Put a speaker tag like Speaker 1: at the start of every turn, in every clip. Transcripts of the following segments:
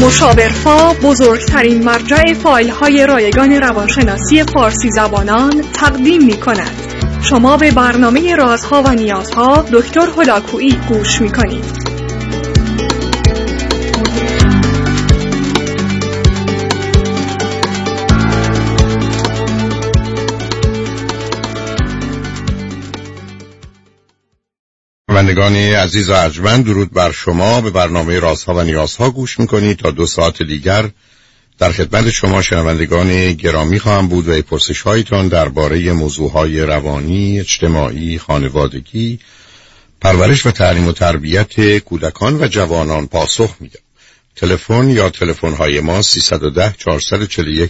Speaker 1: مشاورفا بزرگترین مرجع فایل‌های رایگان روانشناسی فارسی زبانان تقدیم می‌کند. شما به برنامه رازها و نیازها دکتر هلاکویی گوش می‌کنید.
Speaker 2: شنوندگان عزیز و ارجمند، درود بر شما. به برنامه رازها و نیازها گوش میکنید. تا 2 ساعت دیگر در خدمت شما شنوندگان گرامی خواهم بود و پرسش هایتان درباره موضوعهای روانی، اجتماعی، خانوادگی، پرورش و تعلیم و تربیت کودکان و جوانان پاسخ میدم. تلفن یا تلفن های ما 310 441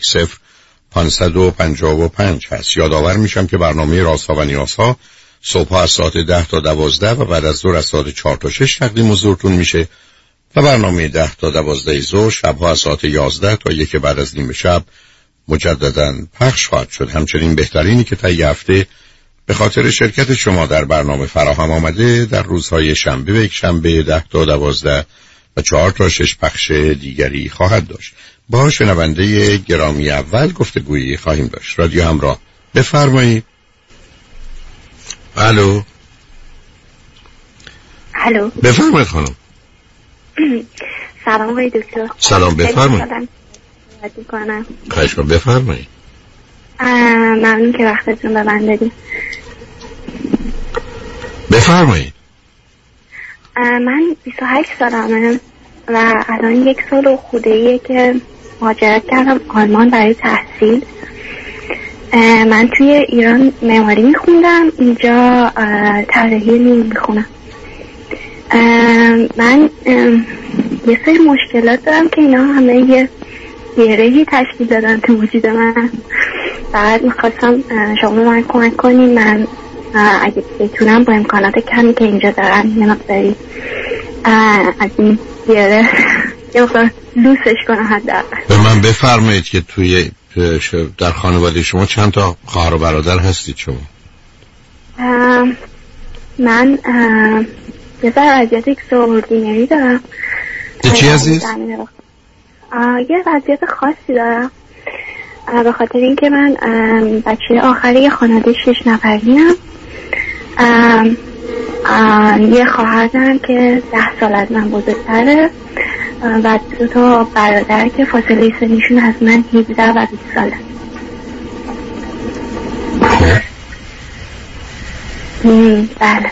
Speaker 2: 0555 هست. یادآور میشم که برنامه رازها و نیازها صبح از ساعت 10 تا 12 و بعد از ظهر از ساعت 4 تا 6 تقدیم حضورتون میشه و برنامه 10 تا 12 ظهر شبها از ساعت 11 تا 1 بعد از نیم شب مجددا پخش خواهد شد. همچنین بهترینی که طی هفته به خاطر شرکت شما در برنامه فراهم آمده در روزهای شنبه و یک شنبه 10 تا 12 و 4 تا 6 پخش دیگری خواهد داشت. با شنونده گرامی اول گفتگویی خواهیم داشت. رادیو همراه، بفرمایید. الو. بفرمایید خانم.
Speaker 3: سلام آقای دکتر.
Speaker 2: سلام، بفرمایید. خواهش می‌کنم، بفرمایید.
Speaker 3: ممنون که وقتتون به من دادید.
Speaker 2: بفرمایید.
Speaker 3: من 28 سالمه و الان 1 سال و خوده‌ایه که مهاجرت کردم آلمان برای تحصیل. من توی ایران معماری میخوندم، اینجا طراحی نور میخونم. من یه سری مشکلات دارم که اینا همه یه گرهی تشکیل دادن تو وجود من. بعد میخواستم شما من کمک کنین، من اگه بتونم با امکانات کمی که اینجا دارم یه مقداری از این گره یه مقدار لوسش کنم. حداقل
Speaker 2: به من بفرمایید که توی در خانواده شما چند تا خواهر و برادر هستید شما؟
Speaker 3: من یه ذره وضعیت اکستراوردینری دارم.
Speaker 2: چی عزیز؟
Speaker 3: یه وضعیت خاصی دارم به خاطر اینکه من بچه آخری خانواده 6 نفریم. یه خواهر دارم که 10 سال از من بزرگتره و 2 تا برادر که فاصله سنیشون از من 17 و 20 ساله. بله.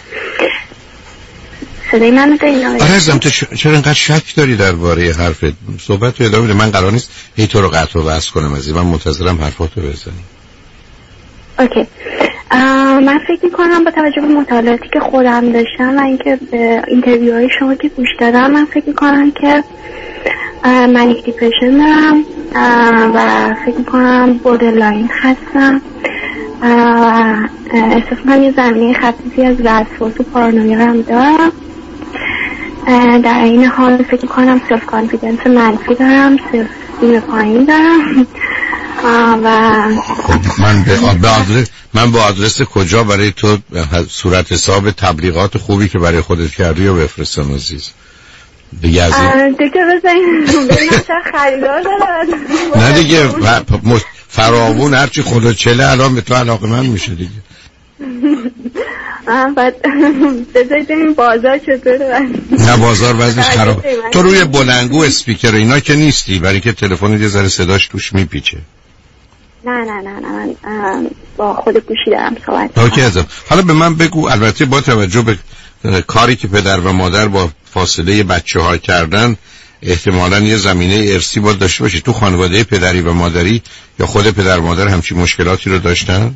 Speaker 3: صدای منو دارین؟
Speaker 2: عزیزم تو چرا اینقدر شک داری درباره حرفت؟ صحبت رو ادامه بده. من قرار نیست هی تو رو قطع و وصل کنم عزیزم. من منتظرم حرفاتو بزنی.
Speaker 3: اوکی. من فکر میکنم با توجه به مطالعاتی که خودم داشتم و اینکه به اینترویوهای شما که گوش دادم، من فکر میکنم که منیک دیپرشن دارم و فکر میکنم بوردرلاین هستم و احساس کنم یه زمینه خفیفی از وسواس و پارانویا هم دارم. در این حال فکر میکنم سلف کانفیدنس منفی دارم، سلف استیم پایین دارم و
Speaker 2: من با آدرس کجا برای تو صورت حساب تبلیغات خوبی که برای خودت کردی رو بفرستم عزیز؟ دیگه از این
Speaker 3: دیگه بزنین چه خریدار دارد.
Speaker 2: نه دیگه فراوون هرچی خدا چله الان به تو علاقه‌مند میشه دیگه.
Speaker 3: بعد بذارید این بازار چطوره؟
Speaker 2: نه بازار وضعش خراب. تو روی بلندگو اسپیکر اینا که نیستی، برای که تلفن یه ذره صداش توش میپیچه.
Speaker 3: نه من با خود گوشی دارم صحبت.
Speaker 2: اوکی عزیزم. حالا به من بگو، البته با توجه به کاری که پدر و مادر با فاصله بچه‌ها کردن احتمالاً یه زمینه ارثی باید داشته باشی. تو خانواده پدری و مادری یا خود پدر و مادر همچین مشکلاتی رو داشتن؟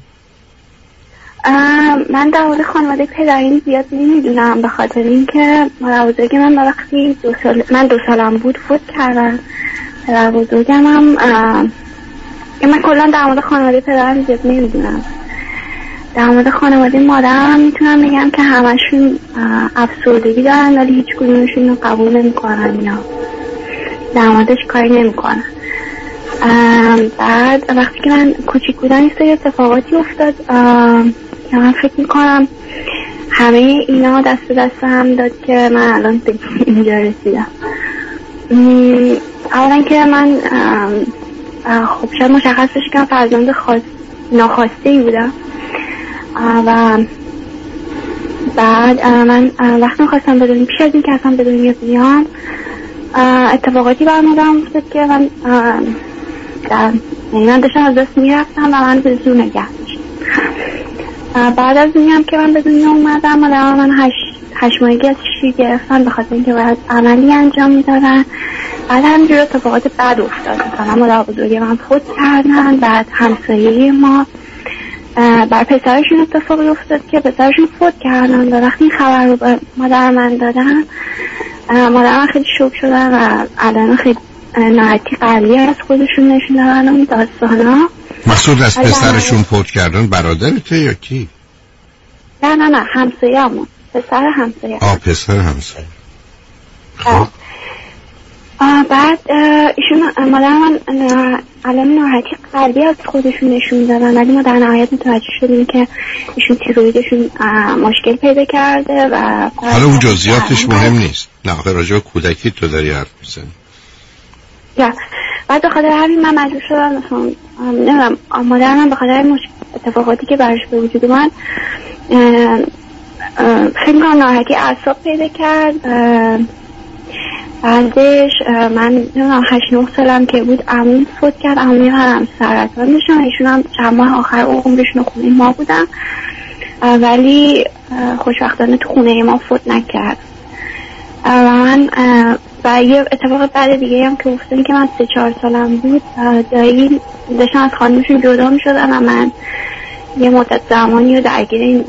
Speaker 3: من در مورد خانواده پدریم زیاد نمیدونم به خاطر اینکه مادر بزرگ من وقتی 2 سالم بود فوت کردن. پدر بزرگم هم من کلا در مورد خانواده پدرم زیاد نمیدونم. در مورد خانواده مادرم میتونم بگم که همشون افسردگی دارن ولی هیچ کدومشون رو قبول نمیکنن یا در موردش کاری نمیکنن. بعد وقتی که من کوچیک بودم یه سری اتفاقاتی افتاد که من فکر میکنم همه اینا دست به دست هم داد که من الان به اینجا رسیدم. اولا که من خب شاید مشخصش کنم فرزند ناخواسته بودم و بعد من وقتی میخواستم بدونیم پیش از این که اصلا به دنیا بیام اتفاقاتی برمادرم افتاد که من داشتم از دست میرفتم و من به زور نگه داشتم. بعد از اینی هم که من به دنیا اومدم مادرم من 8 ماهگی از شیر گرفتن به خاطر اینکه باید عملی انجام میدادن. بعد همینجور اتفاقات بد افتاد، مثلا مادر بزرگی من فوت کردن، بعد همسایه ما بر پسرشون اتفاقی افتاد که پسرشون فوت کردن و وقتی این خبر رو به مادر من دادن مادر من خیلی شوک شدن و الان خیلی ناراحتی قلبی از خودشون نشون دادن. اون داستانا
Speaker 2: مقصود از پسرشون فوت کردن برادرته یا کی؟
Speaker 3: نه همسایه همون، پسر همسایه.
Speaker 2: پسر همسایه. خب
Speaker 3: بعد ایشون مادر من الان ناراحتی قلبی از خودشون نشون دادن ولی ما در نهایت متوجه شدیم که ایشون تیرویدشون مشکل پیدا کرده و
Speaker 2: حالا اون جزئیاتش مهم نیست. نه آخه راجع به کودکی تو داری حرف میزنی.
Speaker 3: بعد به خاطر همین من مجبور شدم مثلا نمیدونم مادر من به خاطر اتفاقاتی که براش به وجود اومد خیلی ناراحتی اعصاب پیدا کرد. بعدش من نمیدونم 8-9 سالم که بود عموم فوت کرد. عمومی هم سرطان داشتن، ایشون هم چند ماه آخر عمرشون خونه ما بودن ولی خوشبختانه تو خونه ما فوت نکرد. و یه اتفاق بعد دیگه هم که افتاد که من 3-4 سالم بود دایی داشتن از خانمشون جدا می شدن و من یه مدت زمانی رو درگیر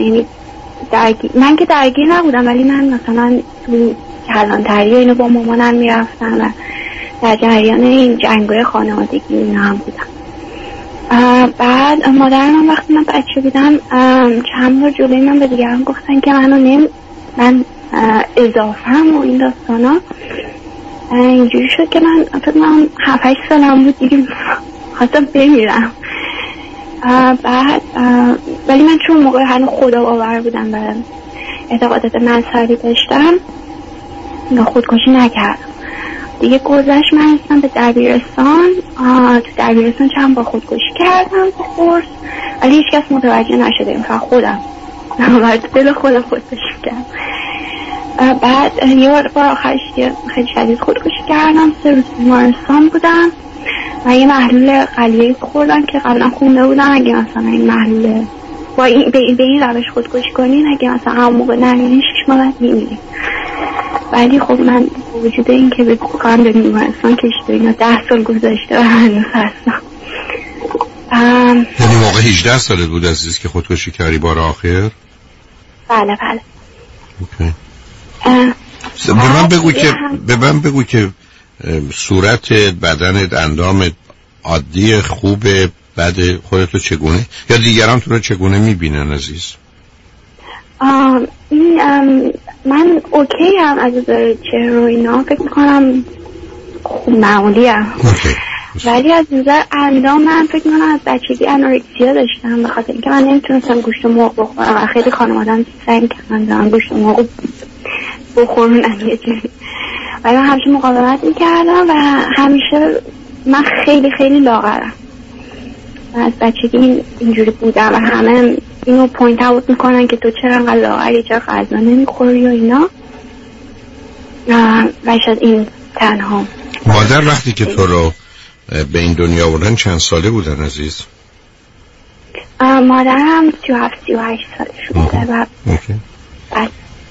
Speaker 3: من که درگیر نبودم ولی من مثلا تو کلانتری اینو با مامانم میرفتم و در جریان این جنگای خانوادگی اینا هم بودم. بعد مادرم وقتی من بچه بودم چند بار جلوی من به دیگران گفتن که من اضافهم و این داستانا. اینجوری شد که من 7-8 سالم بود دیگه خواستم بمیرم. بعد ولی من چون موقع هنوز خدا باور بودم و اعتقادات مذهبی داشتم خودکشی نکردم دیگه. گذشت من رسیدم به دبیرستان. تو دبیرستان چند بار خودکشی کردم تو قرص ولی هیچ کس متوجه نشده، این فقط خودم دل خودم خودکشی کردم. بعد یه بار آخرش خیلی شدید خودکشی کردم. 3 روز بیمارستان بودم و یه محلول قلیه خوردم که قبلا خونده بودم اگه مثلا این محلول به این روش خودکشی کنین اگه مثلا همون موقع نمیرین 6 ماه بعد میمیرین. ولی خب من وجود این که بگم به بیمارستان کشیده اینا 10 سال گذشته و هنوز هستم.
Speaker 2: یعنی موقع 18 سالت بود عزیز که خودکشی کردی بار آخر؟
Speaker 3: بله.
Speaker 2: اوکی. به من بگو که صورت بدنت اندامت عادی خوبه بد خودتو چگونه یا دیگران تو رو چگونه میبینن عزیز؟
Speaker 3: من اوکی هم از نظر چهره و اینا فکر میکنم خوب معمولی هم ولی از نظر اندام من فکر میکنم از بچگی انورکسیا داشتم به خاطر اینکه من نمیتونستم گوشت مرغ بخورم و خیلی خانواده‌ام سعی کردن گوشت مرغ بخورن یه جوری ولی من همیشه مقاومت میکردم و همیشه من خیلی خیلی لاغرم و از بچگی اینجوری بودم و همه اینو پوینت اوت میکنن که تو چرا انقدر لاغری، چرا غذا نمیخوری و اینا و شاید این تنها.
Speaker 2: مادر وقتی که تو رو به این دنیا آوردن چند ساله بودن عزیز؟
Speaker 3: مادرم 37-38 سالش بوده و بعد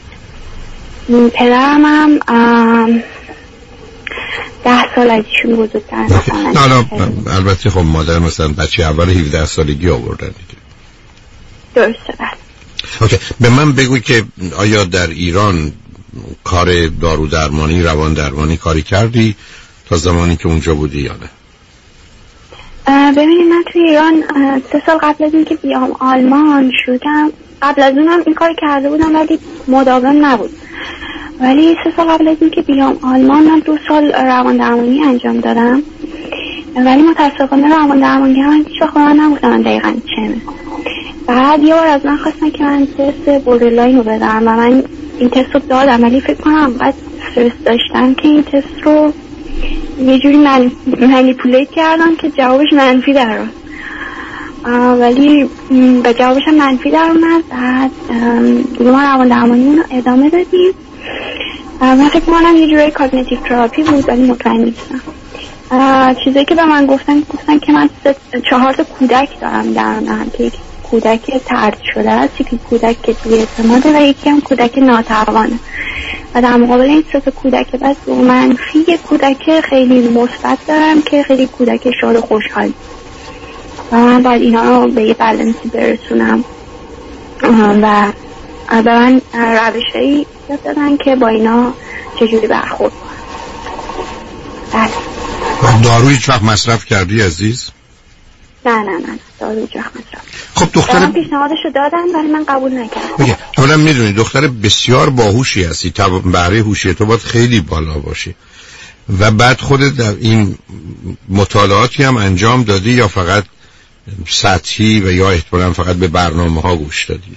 Speaker 3: پدرم هم 10 سال از ایشون بزرگتر.
Speaker 2: نه البته خب مادر مثلا بچه اول 17 سالگی آوردن دیگه.
Speaker 3: درسته.
Speaker 2: اوکی. به من بگو که آیا در ایران کار دارو درمانی روان درمانی کاری کردی تا زمانی که اونجا بودی یا نه؟
Speaker 3: ببینید من توی ایران 3 سال قبل از اینکه بیام آلمان شدم، قبل از اونم این کار کرده بودم ولی مداوم نبود. ولی 3 سال قبل از اینکه بیام آلمان من 2 سال روان درمانی انجام دادم ولی متاسفانه روان درمانی من هیچ وقت من نگفتم دقیقاً چه. بعد یه بار از من خواستن که من تست بوردرلاین رو بدم و من این تست رو دادم ولی فکر کنم بعد استرس داشتم که این تست رو یه جوری منیپولیت کردم که جوابش منفی در اومد، ولی به جوابش هم منفی در اومد. بعد دیگه ما روان درمانیمون رو ادامه دادیم. من فکر می‌کنم یه جوری کاگنیتیو تراپی بود ولی مطمئن نیستم. چیزایی که به من گفتن که من 4 تا کودک دارم درونم، که یک کودک طرد شده است، یکی کودک که توی اعتماده و یکی هم کودک ناتوانه. و در مقابل این 3 تا کودک بس منفی یک کودک خیلی مثبت دارم که خیلی کودک شاد و خوشحال، و من باید اینا رو به یه بالانسی برسونم و به من روشهایی یاد دادن که با اینا چجوری برخورد کنم.
Speaker 2: داروی هیچ وقت مصرف کردی عزیز؟
Speaker 3: نه داروی هیچ وقت مصرف.
Speaker 2: خب دختر
Speaker 3: پیشنهادشو دادن ولی من قبول نکردم.
Speaker 2: اولا میدونی دختر بسیار باهوشی هستی، بهره هوشی تو باید خیلی بالا باشه. و بعد خودت در این مطالعاتی هم انجام دادی یا فقط سطحی و یا احتمالاً فقط به برنامه‌ها گوش دادی؟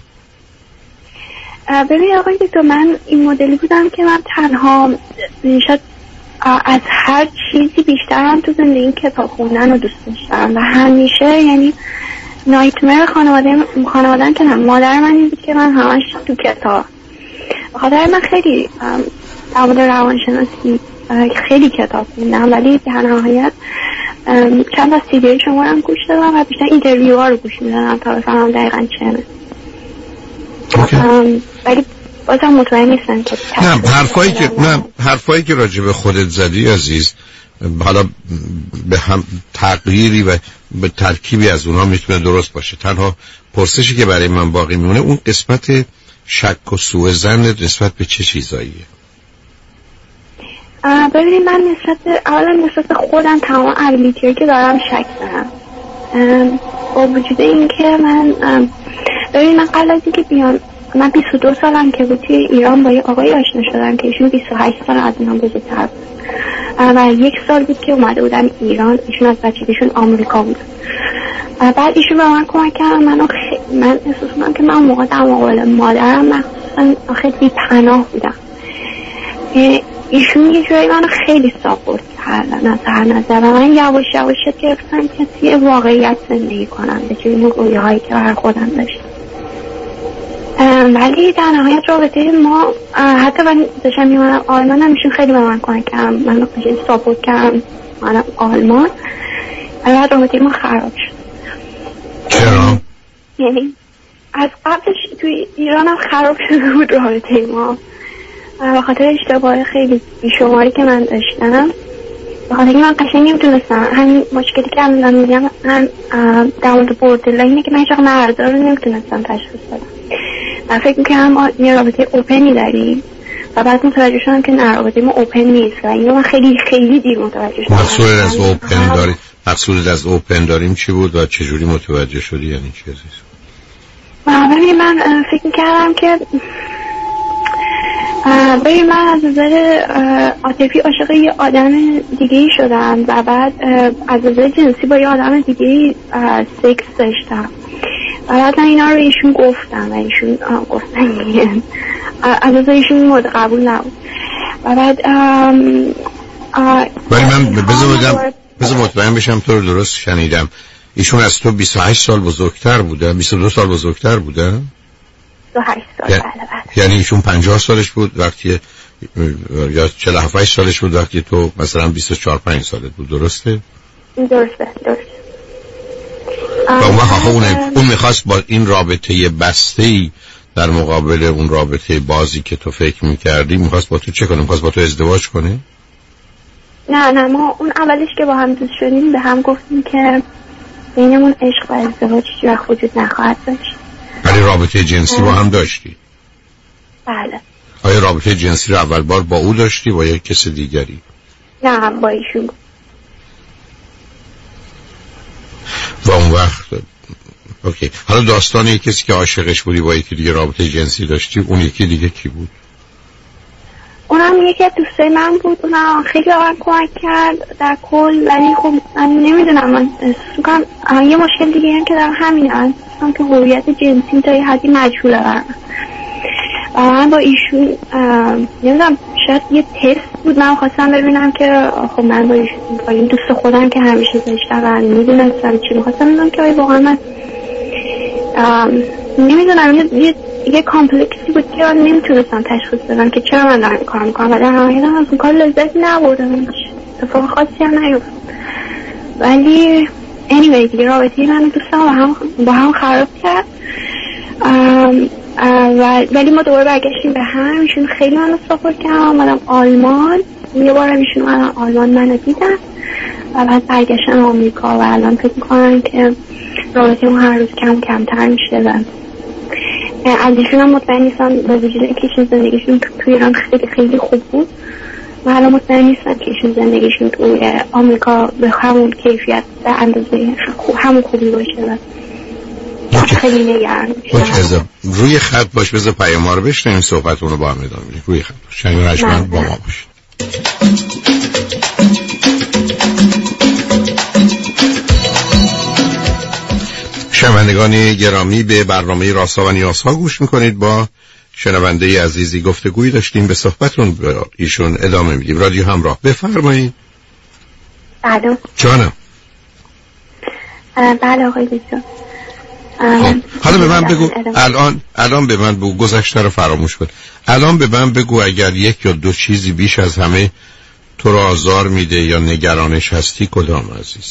Speaker 3: ببین آقای دکتر، من این مدلی بودم که من تنها شاید از هر چیزی بیشترم تو زندگی کتاب خوندن رو دوست داشتم و همیشه یعنی نایتمر خانواده‌ام که نه، مادر من این بود که من همش تو کتاب. بخاطر من خیلی در مورد روانشناسی خیلی کتاب خوندم، ولی در نهایت چند تا سیدی شما رو هم گوش دادم و بیشتر اینترویو ها رو گوش میدادم تا بفهمم دقیقاً چه. ولی بازم مطمئن نیستم که
Speaker 2: حرفایی که راجع به خودت زدی عزیز، حالا به هم تغییری و به ترکیبی از اونها میتونه درست باشه. تنها پرسشی که برای من باقی میمونه اون قسمت شک و سوء ظن نسبت به چه چیزاییه؟
Speaker 3: ببینید من نسبت خودم تمام ابیلیتی که دارم شک دارم. با وجود این که ببینید من قبل از اینکه بیام، من 22 سالم که بود توی ایران با یه آقایی آشنا شدم که ایشون 28 سال از من بزرگتر بود و 1 سال بود که اومده بودن ایران. ایشون از بچگیشون آمریکا بود. بعد ایشون به من کمک کرد. من احساس کنم که من موقع در مقابل مادرم مخصوصا خیلی پناه بودم. ایشون یه جایی منو خیلی ساپورت کردن از هر نظر و من یواش یواش گرفتم که توی واقعیت زندگی کنم به جای اون رویاهایی که بر خودم داشتم. ولی در نهایت رابطه ما حتی من داشتم میمونم آلمان هم ایشون خیلی به من کمک کردم، من خیلی ساپورت کردم منم آلمان. بعد رابطه ما خراب شد.
Speaker 2: چرا؟
Speaker 3: یعنی از قبلش توی ایران هم خراب شده بود رابطه ما به خاطر اشتباه خیلی بیشماری که من داشتم. به خاطر من قشنگ نمیتونستم همین مشکلی که الان میگم من در مورد بوردرلاینه که من هیچ وقت مردا رو نمیتونستم تشخیص بدم. من فکر میکنم ما یه رابطه اوپنی داریم و بعد متوجه شدم که نه، رابطه ما اوپن نیست و اینو من خیلی خیلی دیر متوجه شدم.
Speaker 2: مقصود از اوپن داریم چی بود و چجوری متوجه شدی؟ یعنی چی عزیز؟
Speaker 3: من فکر میکردم که من از نظر عاطفی عاشق یه آدم دیگه‌ای شدم و بعد از نظر جنسی با یه آدم دیگه‌ای سکس داشتم و بعد من اینا رو ایشون گفتم و ایشون گفتن از نظر ایشون مورد قبول نبود و بعد
Speaker 2: ولی من بذار مطمئن بشم تو رو درست شنیدم. ایشون از تو 28 سال بزرگتر بوده؟ 22 سال بزرگتر بوده؟
Speaker 3: 28 سال.
Speaker 2: یعنی ایشون 50 سالش بود وقتی یا 47 سالش بود وقتی تو مثلا 24-5 سالت بود، درسته؟
Speaker 3: درسته.
Speaker 2: و اون وقت اون میخواست با این رابطه بسته‌ای در مقابل اون رابطه بازی که تو فکر میکردی میخواست با تو چه کنه؟ میخواست با تو ازدواج کنه؟
Speaker 3: نه ما اون اولش که با هم دوست شدیم به هم گفتیم که بینمون عشق و ازدواج هیچ وقت وجود نخواهد داشت.
Speaker 2: ولی رابطه جنسی با هم داشتی؟
Speaker 3: بله.
Speaker 2: آیا رابطه جنسی رو اول بار با او داشتی با یک کس دیگری؟
Speaker 3: نه با ایشون.
Speaker 2: و اون وقت اوکی. حالا داستان یک کسی که عاشقش بودی با یکی دیگه رابطه جنسی داشتی، اون یکی دیگه کی بود؟
Speaker 3: اونم یکی از دوستای من بود. اونم خیلی آن کمک کرد در کل، ولی خب من نمیدونم، من یه مشکل دیگه هم که دارم همینه، من که هویت جنسی تا یه حدی مجهوله برم و من با ایشون نمیدونم شاید یه تست بود، من خواستم ببینم که خب من با این دوست خودم که همیشه داشتم و میدونستم چی میخواستم ببینم که واقعا من نمیدونم یه کامپلکسی بود که من نمیتونستم تشخیص بدم که چرا من دارم کار میکنم و در نهایت از اون کار لذت نبردم، اتفاق خاصی هم نیفتاد. ولی anyway دیگه رابطه من دوستم با هم خراب کرد ولی ما دوباره برگشتیم به هم. ایشون خیلی منو ساپورت کرد، آمدم آلمان، یه بار ایشون اومدن آلمان منو دیدن و بعد برگشتن آمریکا و الان فکر میکنن که رابطه ما هر روز کمتر میشه و از ایشون هم مطمئن نیستم با وجود اینکه ایشون زندگیشون توی ایران خیلی خیلی خوب بود و الان مطمئن نیستم که ایشون زندگیشون توی آمریکا به همون کیفیت به اندازه همون خوبی باشه و خیلی نگران میشم.
Speaker 2: روی خط باش، بذار پیام رو بشنویم، صحبتون رو با هم ادامه بدیم. روی خط باش، شنگ رجمند با ما باش. شنوندگان گرامی، به برنامه رازها و نیازها گوش میکنید. با شنونده عزیزی گفتگویی داشتیم، به صحبتون ایشون ادامه میدیم. رادیو همراه، بفرمایید.
Speaker 3: بله
Speaker 2: جانم.
Speaker 3: بله آقای دکتر.
Speaker 2: حالا به من بگو، الان به من بگو، گذشته رو فراموش کن. الان به من بگو اگر یک یا دو چیزی بیش از همه تو رو آزار میده یا نگرانش هستی، کدام عزیز؟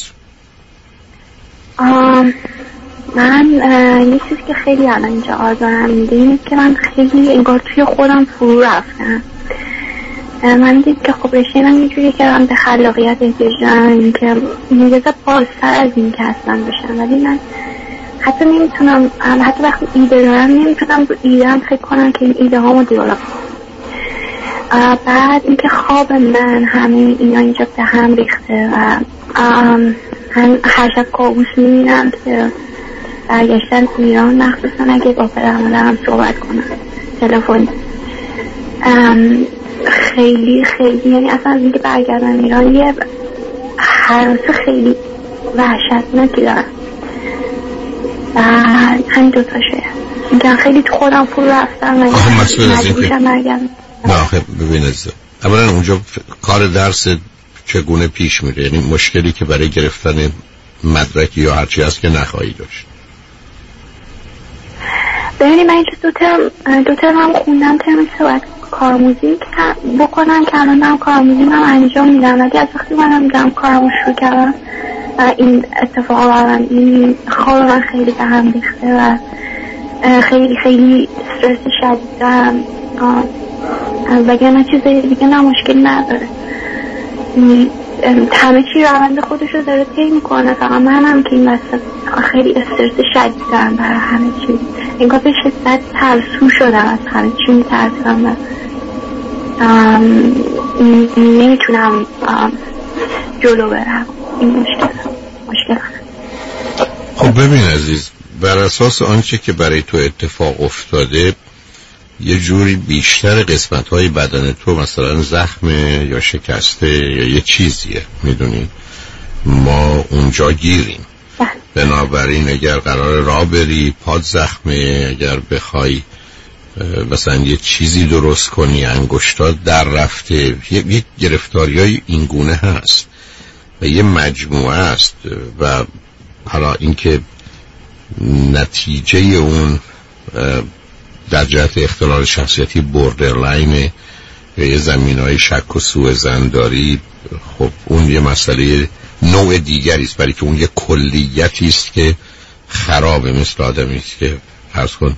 Speaker 3: من یه چیزی که خیلی الان اینجا آزارم میده اینه که من خیلی انگار توی خودم فرو رفتم. من دید که خب رشته من اینجوری که من به خلاقیت احتیاج دارم که مجازه بازتر از این که اصلا بشم، ولی من حتی نمیتونم، حتی وقتی ایده دارم نمیتونم رو ایده‌ام فکر کنم که این ایده هامو دیولپ کنم. بعد اینکه خواب من همه اینا اینجا به هم ریخته و هر شب کابوس میبینم که برگشتن ایران، مخصوصا اگه با پدر مادرم صحبت کنم تلفن، خیلی خیلی یعنی اصلا از اینکه برگردن ایران یه حراس خیلی وحشتناکی دارم و همین دوتاشه اینکه خیلی تو خودم فرو رفتم و مجبورشم برگردم.
Speaker 2: نه آخه ببین عزیزم، اولا اونجا کار درس چگونه پیش میره؟ یعنی مشکلی که برای گرفتن مدرکی یا هرچی هست که نخواهی داشت.
Speaker 3: ببینید من اینجا دو ترم هم خوندم، ترم سه کارآموزی بکنم که الان دارم کارآموزی من انجام میدم، ولی از وقتی منم دارم کارمو شروع کردم این اتفاق برام، این خواب من خیلی به هم ریخته و خیلی خیلی استرس شدید دارم، وگرنه چیزای دیگه نه مشکل نداره. همه چی روند خودش رو داره طی میکنه، فقط منم که این وسط خیلی استرس شدید دارم برای همه چی، انگار به شدت ترسو شدم، از همه چی میترسم و نمیتونم جلو برم. این مشکل.
Speaker 2: خب ببین عزیز، بر اساس آنچه که برای تو اتفاق افتاده یه جوری بیشتر قسمت‌های بدن تو مثلا زخمه یا شکسته یا یه چیزیه، میدونی ما اونجا گیریم. بنابراین اگر قرار راه بری پاد زخمه، اگر بخوای مثلا یه چیزی درست کنی انگشتات در رفته، یک گرفتاریای اینگونه هست و یه مجموعه است و حالا اینکه نتیجه اون در جهت اختلال شخصیتی بوردرلاین یا یه زمینهای شک و سوء ظن داری، خب اون یه مسئله نوع دیگری است، برای که اون یه کلیتی است که خرابه، مثل آدمی است که فرض کن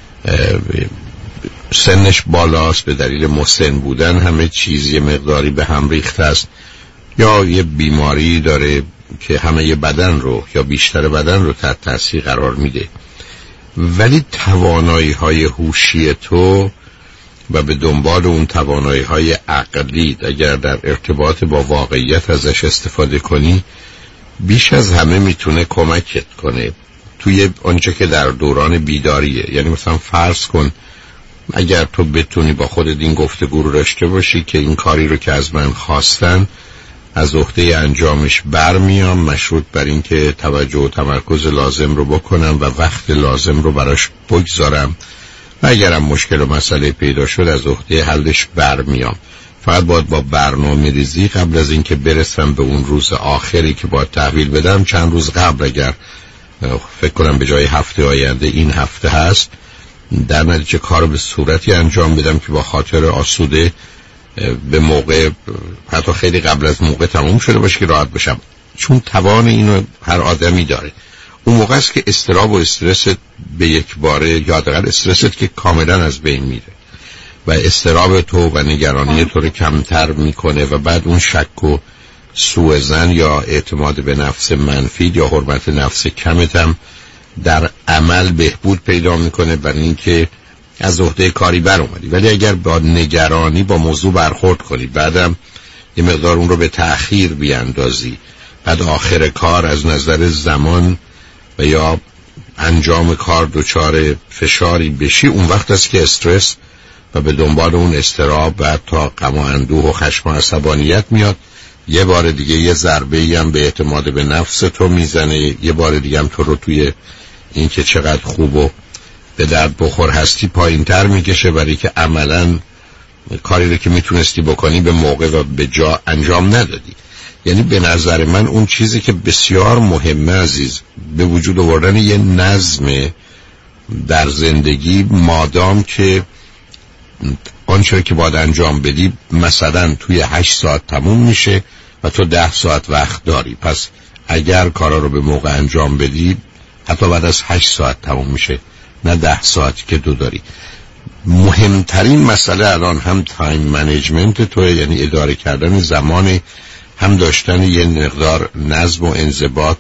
Speaker 2: سنش بالاست، به دلیل مسن بودن همه چیز یه مقداری به هم ریخته است، یا یه بیماری داره که همه یه بدن رو یا بیشتر بدن رو تحت تاثیر قرار میده. ولی توانایی‌های هوشی تو و به دنبال اون توانایی‌های عقلی اگر در ارتباط با واقعیت ازش استفاده کنی، بیش از همه میتونه کمکت کنه توی آنچه که در دوران بیداریه. یعنی مثلا فرض کن اگر تو بتونی با خودت این گفتگو رو داشته باشی که این کاری رو که از من خواستن از عهده انجامش برمیام، مشروط بر این که توجه و تمرکز لازم رو بکنم و وقت لازم رو براش بگذارم اگرم مشکل و مسئله پیدا شد از عهده حلش برمیام. فقط باید با برنامه ریزی قبل از اینکه برسم به اون روز آخری که باید تحویل بدم چند روز قبل، اگر فکر کنم به جای هفته آینده این هفته هست، در نتیجه کار به صورتی انجام بدم که با خاطر آسوده به موقع، حتی خیلی قبل از موقع تموم شده باشه که راحت بشم. چون توان اینو هر آدمی داره. اون موقع است که اضطراب و استرس به یک باره، یا حداقل استرست که کاملا از بین میره و اضطراب تو و نگرانی تو رو کمتر میکنه و بعد اون شک و سوء ظن یا اعتماد به نفس منفی یا حرمت نفس کمت هم در عمل بهبود پیدا میکنه، برای اینکه از عهده کاری بر اومدی. ولی اگر با نگرانی با موضوع برخورد کنی، بعدم یه مقدار اون رو به تأخیر بیاندازی، بعد آخر کار از نظر زمان و یا انجام کار دچار فشاری بشی، اون وقت است که استرس و به دنبال اون اضطراب بعد تا غم و اندوه و خشم و عصبانیت میاد. یه بار دیگه یه ضربه‌ای هم به اعتماد به نفس تو میزنه، یه بار دیگه هم تو رو توی این که چقدر خوب و به درد بخور هستی پایین تر میکشه، برای که عملاً کاری رو که میتونستی بکنی به موقع و به جا انجام ندادی. یعنی به نظر من اون چیزی که بسیار مهمه عزیز، به وجود آوردن یه نظم در زندگی، مادام که آنچه که باید انجام بدی مثلا توی 8 ساعت تموم میشه و تو 10 ساعت وقت داری، پس اگر کارا رو به موقع انجام بدی حتی بعد از 8 ساعت تموم میشه، نه 10 ساعتی که تو داری. مهمترین مسئله الان هم تایم منیجمنت تو، یعنی اداره کردن زمان، هم داشتن یه مقدار نظم و انضباط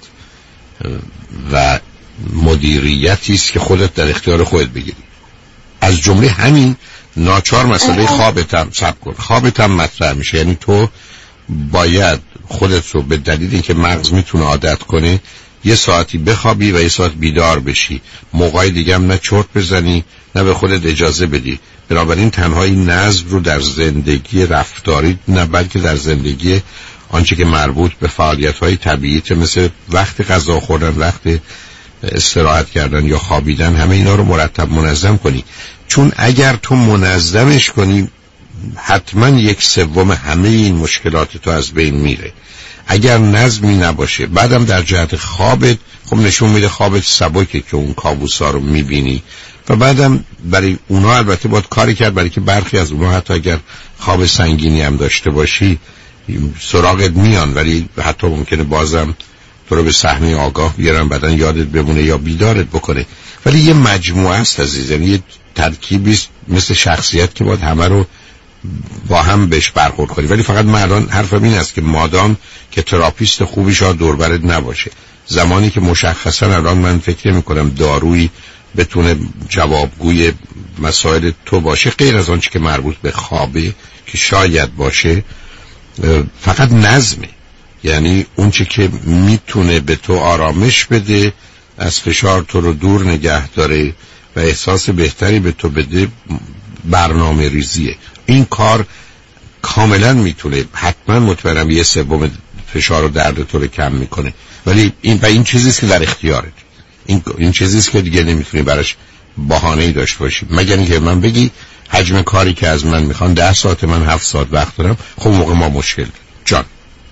Speaker 2: و مدیریتی است که خودت در اختیار خودت بگیری. از جمله همین ناچار مسئله خوابت هم مطرح میشه. یعنی تو باید خودت رو به دلیل اینکه مغز میتونه عادت کنه یه ساعتی بخوابی و یه ساعت بیدار بشی، موقعی دیگه هم نه چرت بزنی نه به خودت اجازه بدی. بنابراین تنهایی نظم رو در زندگی رفتاری، نه بلکه در زندگی آنچه که مربوط به فعالیت‌های طبیعی مثل وقت غذا خوردن، وقت استراحت کردن یا خوابیدن، همه اینا رو مرتب منظم کنی. چون اگر تو منظمش کنی حتما 1/3 همه این مشکلات تو از بین میره. اگر نظمی نباشه، بعدم در جهت خوابت خب نشون میده خوابت سبکه که اون کابوسا رو میبینی و بعدم برای اونها البته باید کاری کرد، برای که برخی از اونها حتی اگر خواب سنگینی هم داشته باشی سراغت میان، ولی حتی ممکنه بازم تو رو به صحنه آگاه بیارن، بعدن یادت بمونه یا بیدارت بکنه. ولی یه مجموعه است عزیز، یعنی یه ترکیبی مثل شخصیت که باید همه رو با هم بهش برخورد کنی. ولی فقط من الان حرفم این است که مادام که تراپیست خوبی شاید دوربرت نباشه، زمانی که مشخصا الان من فکر میکنم دارویی بتونه جوابگوی مسائل تو باشه غیر از آنچه که مربوط به خوابه که شاید باشه، فقط نظمه. یعنی اون چی که میتونه به تو آرامش بده، از فشار تو رو دور نگه داره و احساس بهتری به تو بده، برنامه ریزیه. این کار کاملا میتونه حتما مطمئنم 1/3 فشار و درد تو رو کم میکنه. ولی این چیزیست که در اختیارت، این چیزیست که دیگه نمیتونی براش بهانه‌ای داشته باشی، مگر اینکه من بگی حجم کاری که از من میخوان 10 ساعت، من 7 ساعت وقت دارم، خب موقع ما مشکل داریم. جان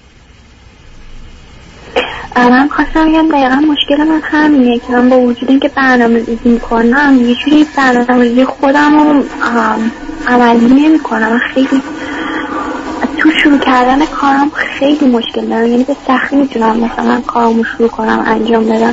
Speaker 3: من خواستم بگم دقیقا مشکل من همینه که من با وجود اینکه برنامه‌ریزی میکنم یه جوری برنامه‌ریزی خودم رو عملی نمی‌کنم. من خیلی تو شروع کردن کارم خیلی مشکل دارم، یعنی به سختی میتونم مثلا کارمو شروع کنم انجام بدم.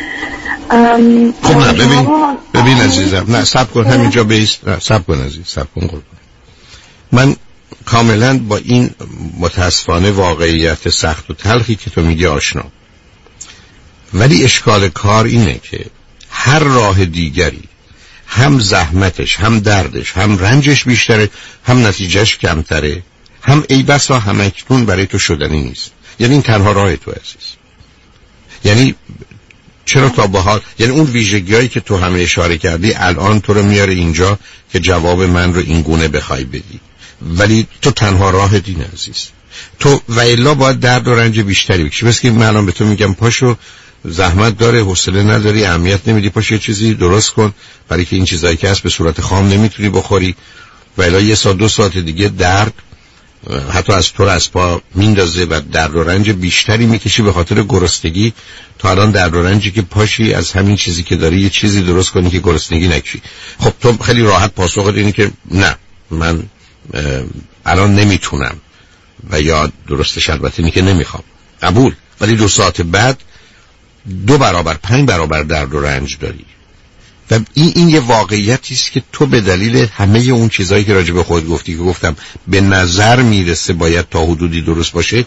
Speaker 2: خب نه ببین عزیزم، نه صبر کن همینجا بیست، صبر کن عزیز، صبر کن قربان. من کاملا با این متاسفانه واقعیت سخت و تلخی که تو میگی آشنا، ولی اشکال کار اینه که هر راه دیگری هم زحمتش، هم دردش، هم رنجش بیشتره، هم نتیجهش کمتره، هم ای بسا هم اکنون برای تو شدنی نیست. یعنی این تنها راه تو عزیز. یعنی چرا تا به حال، یعنی اون ویژگی‌هایی که تو همه اشاره کردی الان تو رو میاره اینجا که جواب من رو این گونه بخوای بدی، ولی تو تنها راه دین عزیز. تو و الا باید درد و رنج بیشتری بکشی. بس که من الان به تو میگم پاشو زحمت داره، حوصله نداری، اهمیت نمیدی، پاش یه چیزی درست کن، برای که این چیزایی که هست به صورت خام نمیتونی بخوری و الا 1 ساعت 2 ساعت دیگه درد حتی از تو از پا میندازه و درد و رنج بیشتری میکشی به خاطر گرسنگی تا الان درد و رنجی که پاشی از همین چیزی که داری یه چیزی درست کنی که گرسنگی نکشی. خب تو خیلی راحت پاسخت اینه که نه من الان نمیتونم و یا درستش البته اینه که نمیخوام، قبول، ولی 2 ساعت بعد 2 برابر 5 برابر درد و رنج داری و این یه واقعیتی است که تو به دلیل همه اون چیزایی که راجع به خودت گفتی که گفتم به نظر میرسه باید تا حدودی درست باشه،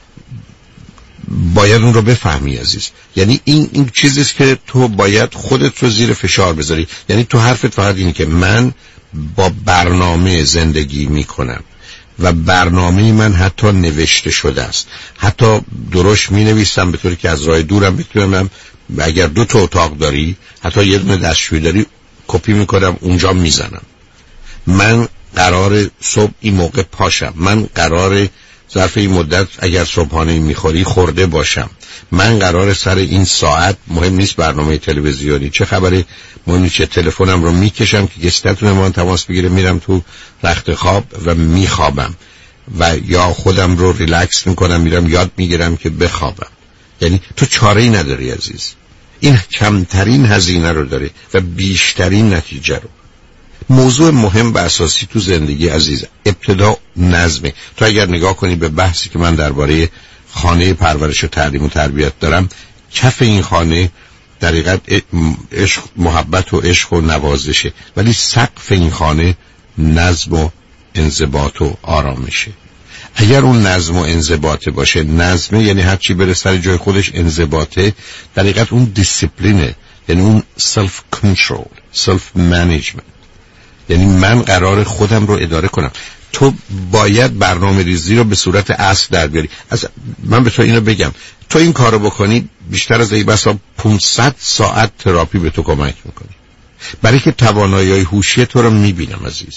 Speaker 2: باید اون رو بفهمی عزیز. یعنی این چیزیست که تو باید خودت رو زیر فشار بذاری. یعنی تو حرفت فقط اینه که من با برنامه زندگی میکنم و برنامه من حتی نوشته شده است، حتی درشت می نویسم به طوری که از راه دورم بتونم، اگر 2 تا اتاق داری حتی یه دونه دستشویی داری کپی میکنم اونجا میزنم. من قرار صبح این موقع پاشم، من قرار ظرف این مدت اگر صبحانه میخوری خورده باشم، من قرار سر این ساعت، مهم نیست برنامه تلویزیونی چه خبره، مهم چه، تلفنم رو میکشم که کسی نتونه من تماس بگیره، میرم تو رخت خواب و میخوابم و یا خودم رو ریلکس میکنم، میرم یاد میگیرم که بخوابم. یعنی تو چاره‌ای نداری عزیز، این کمترین هزینه رو داره و بیشترین نتیجه رو. موضوع مهم و اساسی تو زندگی عزیز ابتدا نظمه. تو اگر نگاه کنی به بحثی که من درباره خانه پرورش و تعلیم و تربیت دارم، کف این خانه در حقیقت عشق، محبت و عشق و نوازشه، ولی سقف این خانه نظم و انضباط و آرامشه. اگر اون نظم و انضباطه باشه، نظمه یعنی هر چی بره سر جای خودش، انضباطه در حقیقت اون دیسیپلینه، یعنی اون سلف کنترل، سلف منیجمنت، یعنی من قرار خودم رو اداره کنم. تو باید برنامه ریزی رو به صورت اصل در بیاری. من به تو اینو بگم، تو این کارو بکنی بیشتر از این بسا 500 ساعت تراپی به تو کمک میکنی، برای که توانایی هوشی تو رو میبینم عزیز.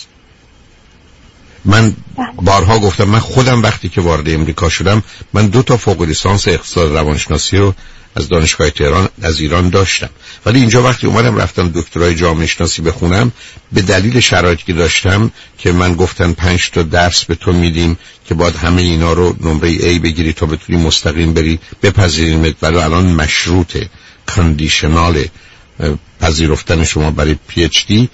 Speaker 2: من بارها گفتم، من خودم وقتی که وارد امریکا شدم، من 2 تا فوق لیسانس اقتصاد روانشناسی رو از دانشگاه تهران از ایران داشتم، ولی اینجا وقتی اومدم رفتم دکترای جامعه شناسی بخونم، به دلیل شرایطی که داشتم که من گفتن 5 تا درس به تو میدیم که باید همه اینا رو نمره A بگیری تا بتونی مستقیم بری بپذیریم، ولی الان مشروطه، کاندیشنال پذیرفتن شما برای PhD.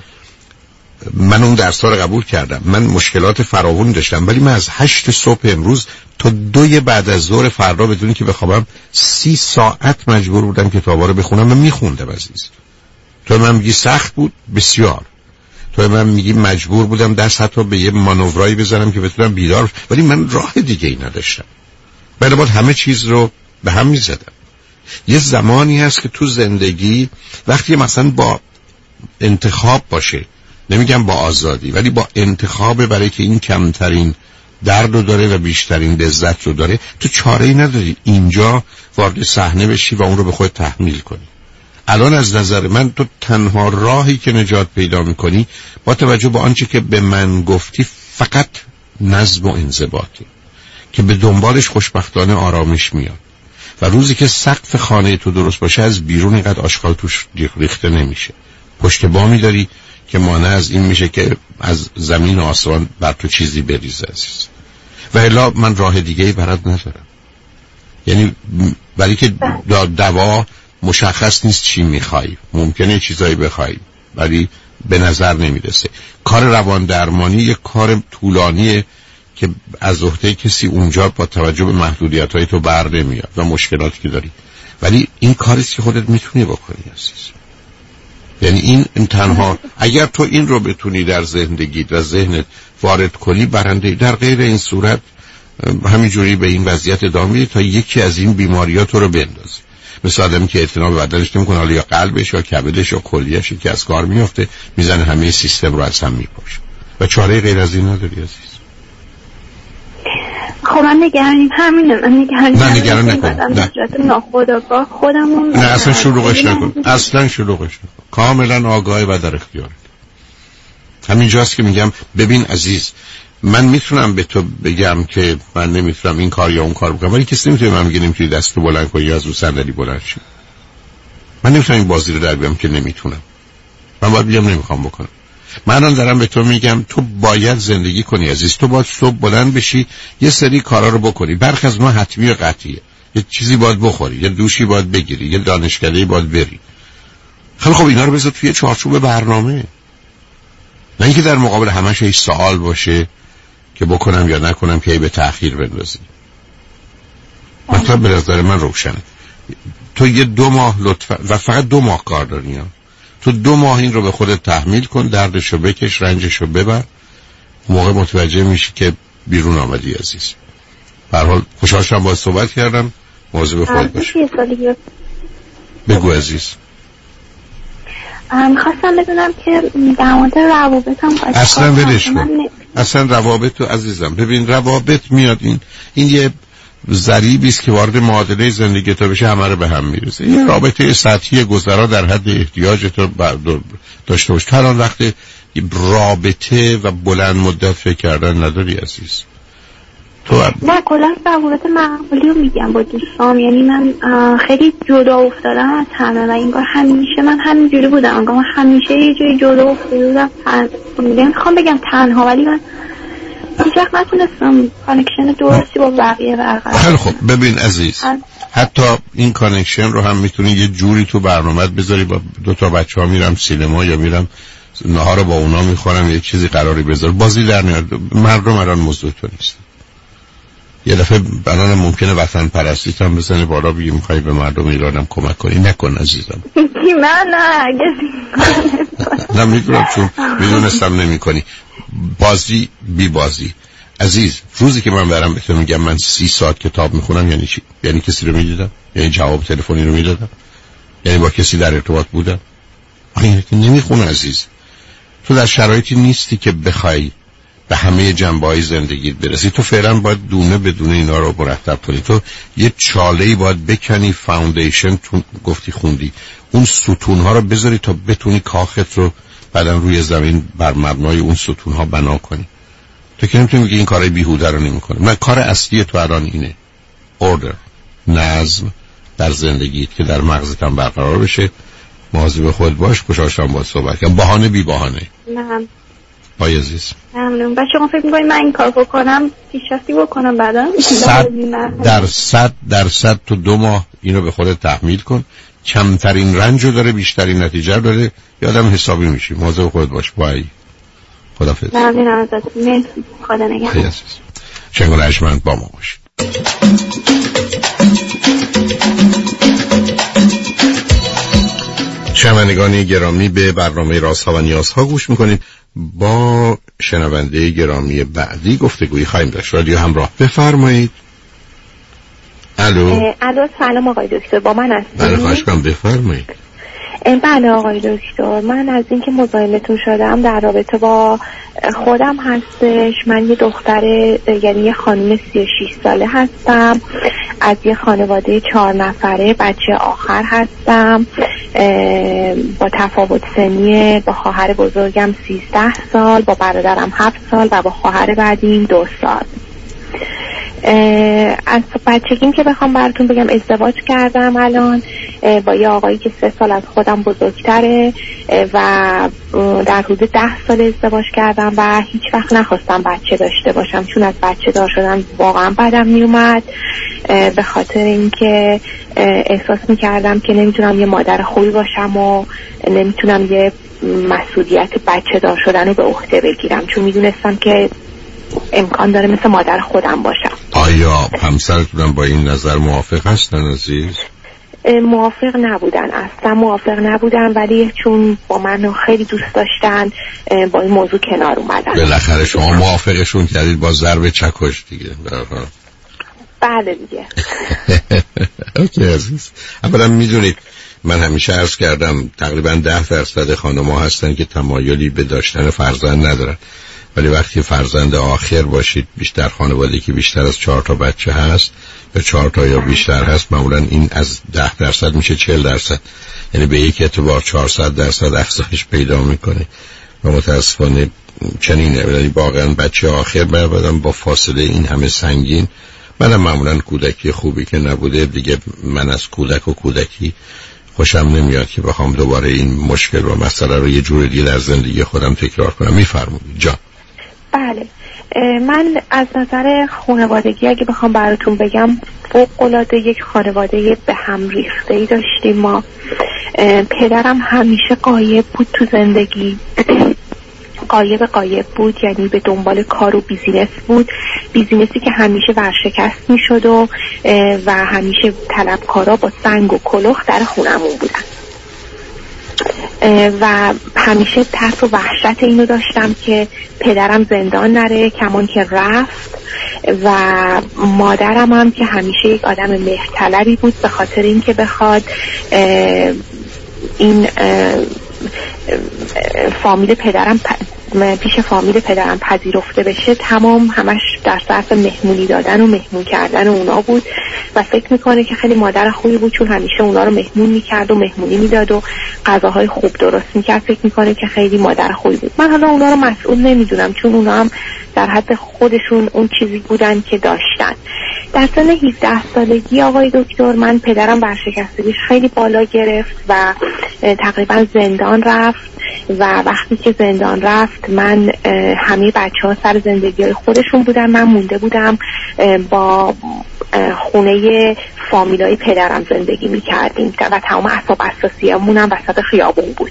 Speaker 2: من اون درس‌ها رو قبول کردم، من مشکلات فراوان داشتم، ولی من از 8 صبح امروز تا 2 بعد از ظهر فردا بدونی که بخوابم 30 ساعت مجبور بودم کتابا رو بخونم و میخوندم عزیز. تو من میگی سخت بود؟ بسیار. تو من میگی مجبور بودم دست حتی به یه مانورایی بزنم که بتونم بیدار، ولی من راه دیگه ای نداشتم. بعد همه چیز رو به هم میزدم. یه زمانی هست که تو زندگی وقتی مثلا با انتخاب باشه، نمیگم با آزادی، ولی با انتخاب، برای که این کمترین درد رو داره و بیشترین لذت رو داره، تو چاره‌ای نداری اینجا وارد صحنه بشی و اون رو به خود تحمیل کنی. الان از نظر من تو تنها راهی که نجات پیدا میکنی با توجه به آنچه که به من گفتی فقط نظم و انضباطه که به دنبالش خوشبختانه آرامش میاد و روزی که سقف خانه تو درست باشه از بیرون اینقدر آشغال توش ریخته نمیشه. پشت بامی داری که مانع از این میشه که از زمین و آسمان بر تو چیزی بریزه عزیز. و الا من راه دیگه‌ای برات ندارم. یعنی برای که دوا مشخص نیست چی میخوای، ممکنه چیزایی بخوای ولی به نظر نمیرسه. کار روان درمانی یک کار طولانیه که از عهده کسی اونجا با توجه به محدودیت‌های تو بر نمیاد و مشکلاتی که داری، ولی این کاریست که خودت میتونی بکنی عزیز. یعنی این تنها اگر تو این رو بتونی در زندگی و ذهنت وارد کنی برنده. در غیر این صورت همینجوری به این وضعیت ادامه میدی تا یکی از این بیماریات تو رو بندازه. مثل آدمی که اعتنا به بدنش نمیکنه، حالا یا قلبش یا کبدش یا کلیه‌اش که از کار میفته، میزنه همه سیستم رو از هم میپاشه و چاره غیر از این نداری عزیز.
Speaker 3: خب من نگرانیم همینه، من
Speaker 2: نگران نکن. نه
Speaker 3: ناخودآگاه خودمون
Speaker 2: نه اصلا شلوغش نکن، اصلا شلوغش نکن، کاملا آگاهی و در اختیارت. همینجاست که میگم ببین عزیز، من میتونم به تو بگم که من نمیتونم این کار یا اون کار بکنم، ولی کسی نمیتونه من بگه نمیتونی دستو بلند کنی یا از اون صندلی بلند شی. من نمیتونم این بازی رو در بیام که نمیتونم. من باید بگم نمیخوام بکنم. من الان دارم به تو میگم تو باید زندگی کنی عزیز. تو باید صبح بلند بشی یه سری کارا رو بکنی. برخی از ما حتمی و قطعیه. یه چیزی باید بخوری، یه دوشی باید بگیری، یه دانشکده‌ای باید بری. خیلی خب اینا رو بذار توی چارچوب برنامه. نه اینکه در مقابل همش یه سوال باشه که بکنم یا نکنم که به تأخیر بندازی. مطلب به نظر من روشنه. تو یه 2 ماه لطفا و فقط 2 ماه کار داری. تو 2 ماه این رو به خودت تحمیل کن، دردشو بکش، رنجشو ببر. موقع متوجه میشی که بیرون آمدی عزیز. به هر حال خوشحال شدم باهات صحبت کردم. مواظب خودت باش. بگو عزیز.
Speaker 3: میخواستم بدونم که در مورد روابطم
Speaker 2: اصلا ولش کن. اصلا روابط تو عزیزم ببین، روابط میاد این یه ضریبی است که وارد معادله زندگی تو بشه، همه رو به هم میرسه. یه رابطه سطحی گذرا در حد احتیاج تو داشته باش. تو الان وقت رابطه و بلند مدت فکر کردن نداری عزیز. تو
Speaker 3: نه کلا روابط معمولی رو میگم با دوستام. یعنی من خیلی جدا افتادم از همه و انگار همیشه من همینجوری بودم. انگار من همیشه یه جای جدا افتاده بودم. میخوام بگم تنها، ولی من هیچ وقت نتونستم کانکشن درستی با بقیه برقرار.
Speaker 2: خیلی خب ببین عزیز، حتی این کانکشن رو هم میتونی یه جوری تو برنامه‌ت بذاری. با 2 بچه‌ها میرم سینما یا میرم نهار رو با اونا میخورم، یه چیزی قراری بذار. بازی در میاد. مردم الان موضوع تو نیست. یه دفعه الان ممکنه وطن پرستیت هم بزنه بالا، بگی میخوای به مردم ایرانم کمک کنی. نکن عزیزم.
Speaker 3: من
Speaker 2: نه میدونم، چون میدونستم نمی کنی. بازی بی بازی عزیز. روزی که من برم بهتون میگم من 30 ساعت کتاب میخونم یعنی چی؟ یعنی کسی رو میدیدم؟ یعنی جواب تلفنی رو میدادم؟ یعنی با کسی در ارتباط بودم؟ آره که نمیخونه عزیز. تو در شرایطی نیستی که بخوای به همه جنبه‌های زندگیت برسی. تو فعلا باید دونه بدون اینا رو مرتب کنی. تو یه چاله‌ای باید بکنی، فاوندیشن تو گفتی خوندی، اون ستون‌ها رو بذاری تا بتونی کاخت رو بعدن روی زمین بر مبنای اون ستون‌ها بنا کنی. تو که نمیتونی بگی این کارای بیهوده رو نمی‌کنی. من کار اصلی تو الان اینه. اوردر، نظم در زندگیت که در مغزت هم برقرار بشه. مواظب خودت باش. خوشحال شدم باهات صحبت کردم. بهانه بی بهانه.
Speaker 3: نه.
Speaker 2: پای عزیز.
Speaker 3: ممنون. بچه شما فکر می‌کنید من این کار بکنم پیشرفتی بکنم بعدا؟
Speaker 2: 100% تو 2 ماه اینو به خودت تحمیل کن. کمترین رنجو داره، بیشترین نتیجه داره. یادم حسابی میشی. مواظب خودت باش. بای. خدافظ.
Speaker 3: ممنونم ازت. مرسی. خدا نگهدار.
Speaker 2: شنگل ارجمند با ما باش. شنوندگان گرامی، به برنامه رازها و نیازها گوش میکنید. با شنونده گرامی بعدی گفتگویی خواهیم داشت. رادیو همراه، بفرمایید. الو
Speaker 3: سلام آقای دکتر، با من هستید؟
Speaker 2: بله خواهش کنم بفرمایید.
Speaker 3: بله آقای دکتر، من از اینکه مزاحمتون شدم در رابطه با خودم هستش. من یه دختر، یعنی یه خانم 36 ساله هستم، از یه خانواده 4 نفره، بچه آخر هستم، با تفاوت سنی با خواهر بزرگم 13 سال، با برادرم 7 سال و با خواهر بعدیم 2 سال. از بچگیم که بخوام براتون بگم ازدواج کردم الان با یه آقایی که 3 سال از خودم بزرگتره و در حدود 10 سال ازدواج کردم و هیچ وقت نخواستم بچه داشته باشم، چون از بچه دار شدن واقعا بدم میومد، به خاطر اینکه احساس میکردم که نمیتونم یه مادر خوبی باشم و نمیتونم یه مسئولیت بچه دار شدن رو به عهده بگیرم، چون میدونستم که امکان داره مثل مادر خودم باشم.
Speaker 2: آیا همسرتون با این نظر موافق هستن عزیز؟
Speaker 3: موافق نبودن، اصلا موافق نبودن، ولی چون با من خیلی دوست داشتن با این موضوع کنار اومدن.
Speaker 2: بالاخره شما موافقشون کردید با ضرب چکش دیگه.
Speaker 3: بله دیگه.
Speaker 2: اوکی عزیز. اولا میدونید من همیشه عرض کردم تقریبا 10% خانم‌ها هستن که تمایلی به داشتن فرزند ندارن، ولی وقتی فرزند آخر باشید، بیشتر خانواده که بیشتر از 4 تا بچه هست یا 4 تا یا بیشتر هست، معمولا این از 10% میشه 40%، یعنی به یک اعتبار 400% افزایش پیدا میکنه و متاسفانه چنینه. ولی واقعا بچه آخر بعدم با فاصله این همه سنگین، منم معمولا کودکی خوبی که نبوده دیگه، من از کودکی خوشم نمیاد که بخوام دوباره این مشکل و مسئله رو یه جور دیگه در زندگی خودم تکرار کنم. میفرمایید جان.
Speaker 4: بله، من از نظر خانوادگی اگه بخوام براتون بگم فوق‌العاده یک خانواده به هم ریخته‌ای داشتیم ما. پدرم همیشه غایب بود تو زندگی، غایب بود، یعنی به دنبال کار و بیزینس بود، بیزینسی که همیشه ورشکست می شد و همیشه طلبکارا با سنگ و کلوخ در خونمون بودن و همیشه ترس و وحشت اینو داشتم که پدرم زندان نره، کمان که رفت. و مادرم هم که همیشه یک آدم مهرطلبی بود، به خاطر اینکه بخواد این فامیل پدرم پیش فامیل پدرم پذیرفته بشه، تمام همش در صرف مهمونی دادن و مهمون کردن اونا بود و فکر میکنه که خیلی مادر خوبی بود چون همیشه اونا رو مهمون میکرد و مهمونی میداد و غذاهای خوب درست میکرد. فکر میکنه که خیلی مادر خوبی بود. من حالا اونا رو مسئول نمیدونم چون اونا هم در حد خودشون اون چیزی بودن که داشتن. در سن 17 سالگی آقای دکتر، من پدرم ورشکستگیش خیلی بالا گرفت و تقریبا زندان رفت و وقتی که زندان رفت من همه بچه‌ها سر زندگی‌های خودشون بودن، من مونده بودم با خونه فامیلای پدرم زندگی می‌کردیم و تمام اسباب اساسیمون هم وسط خیابون بود.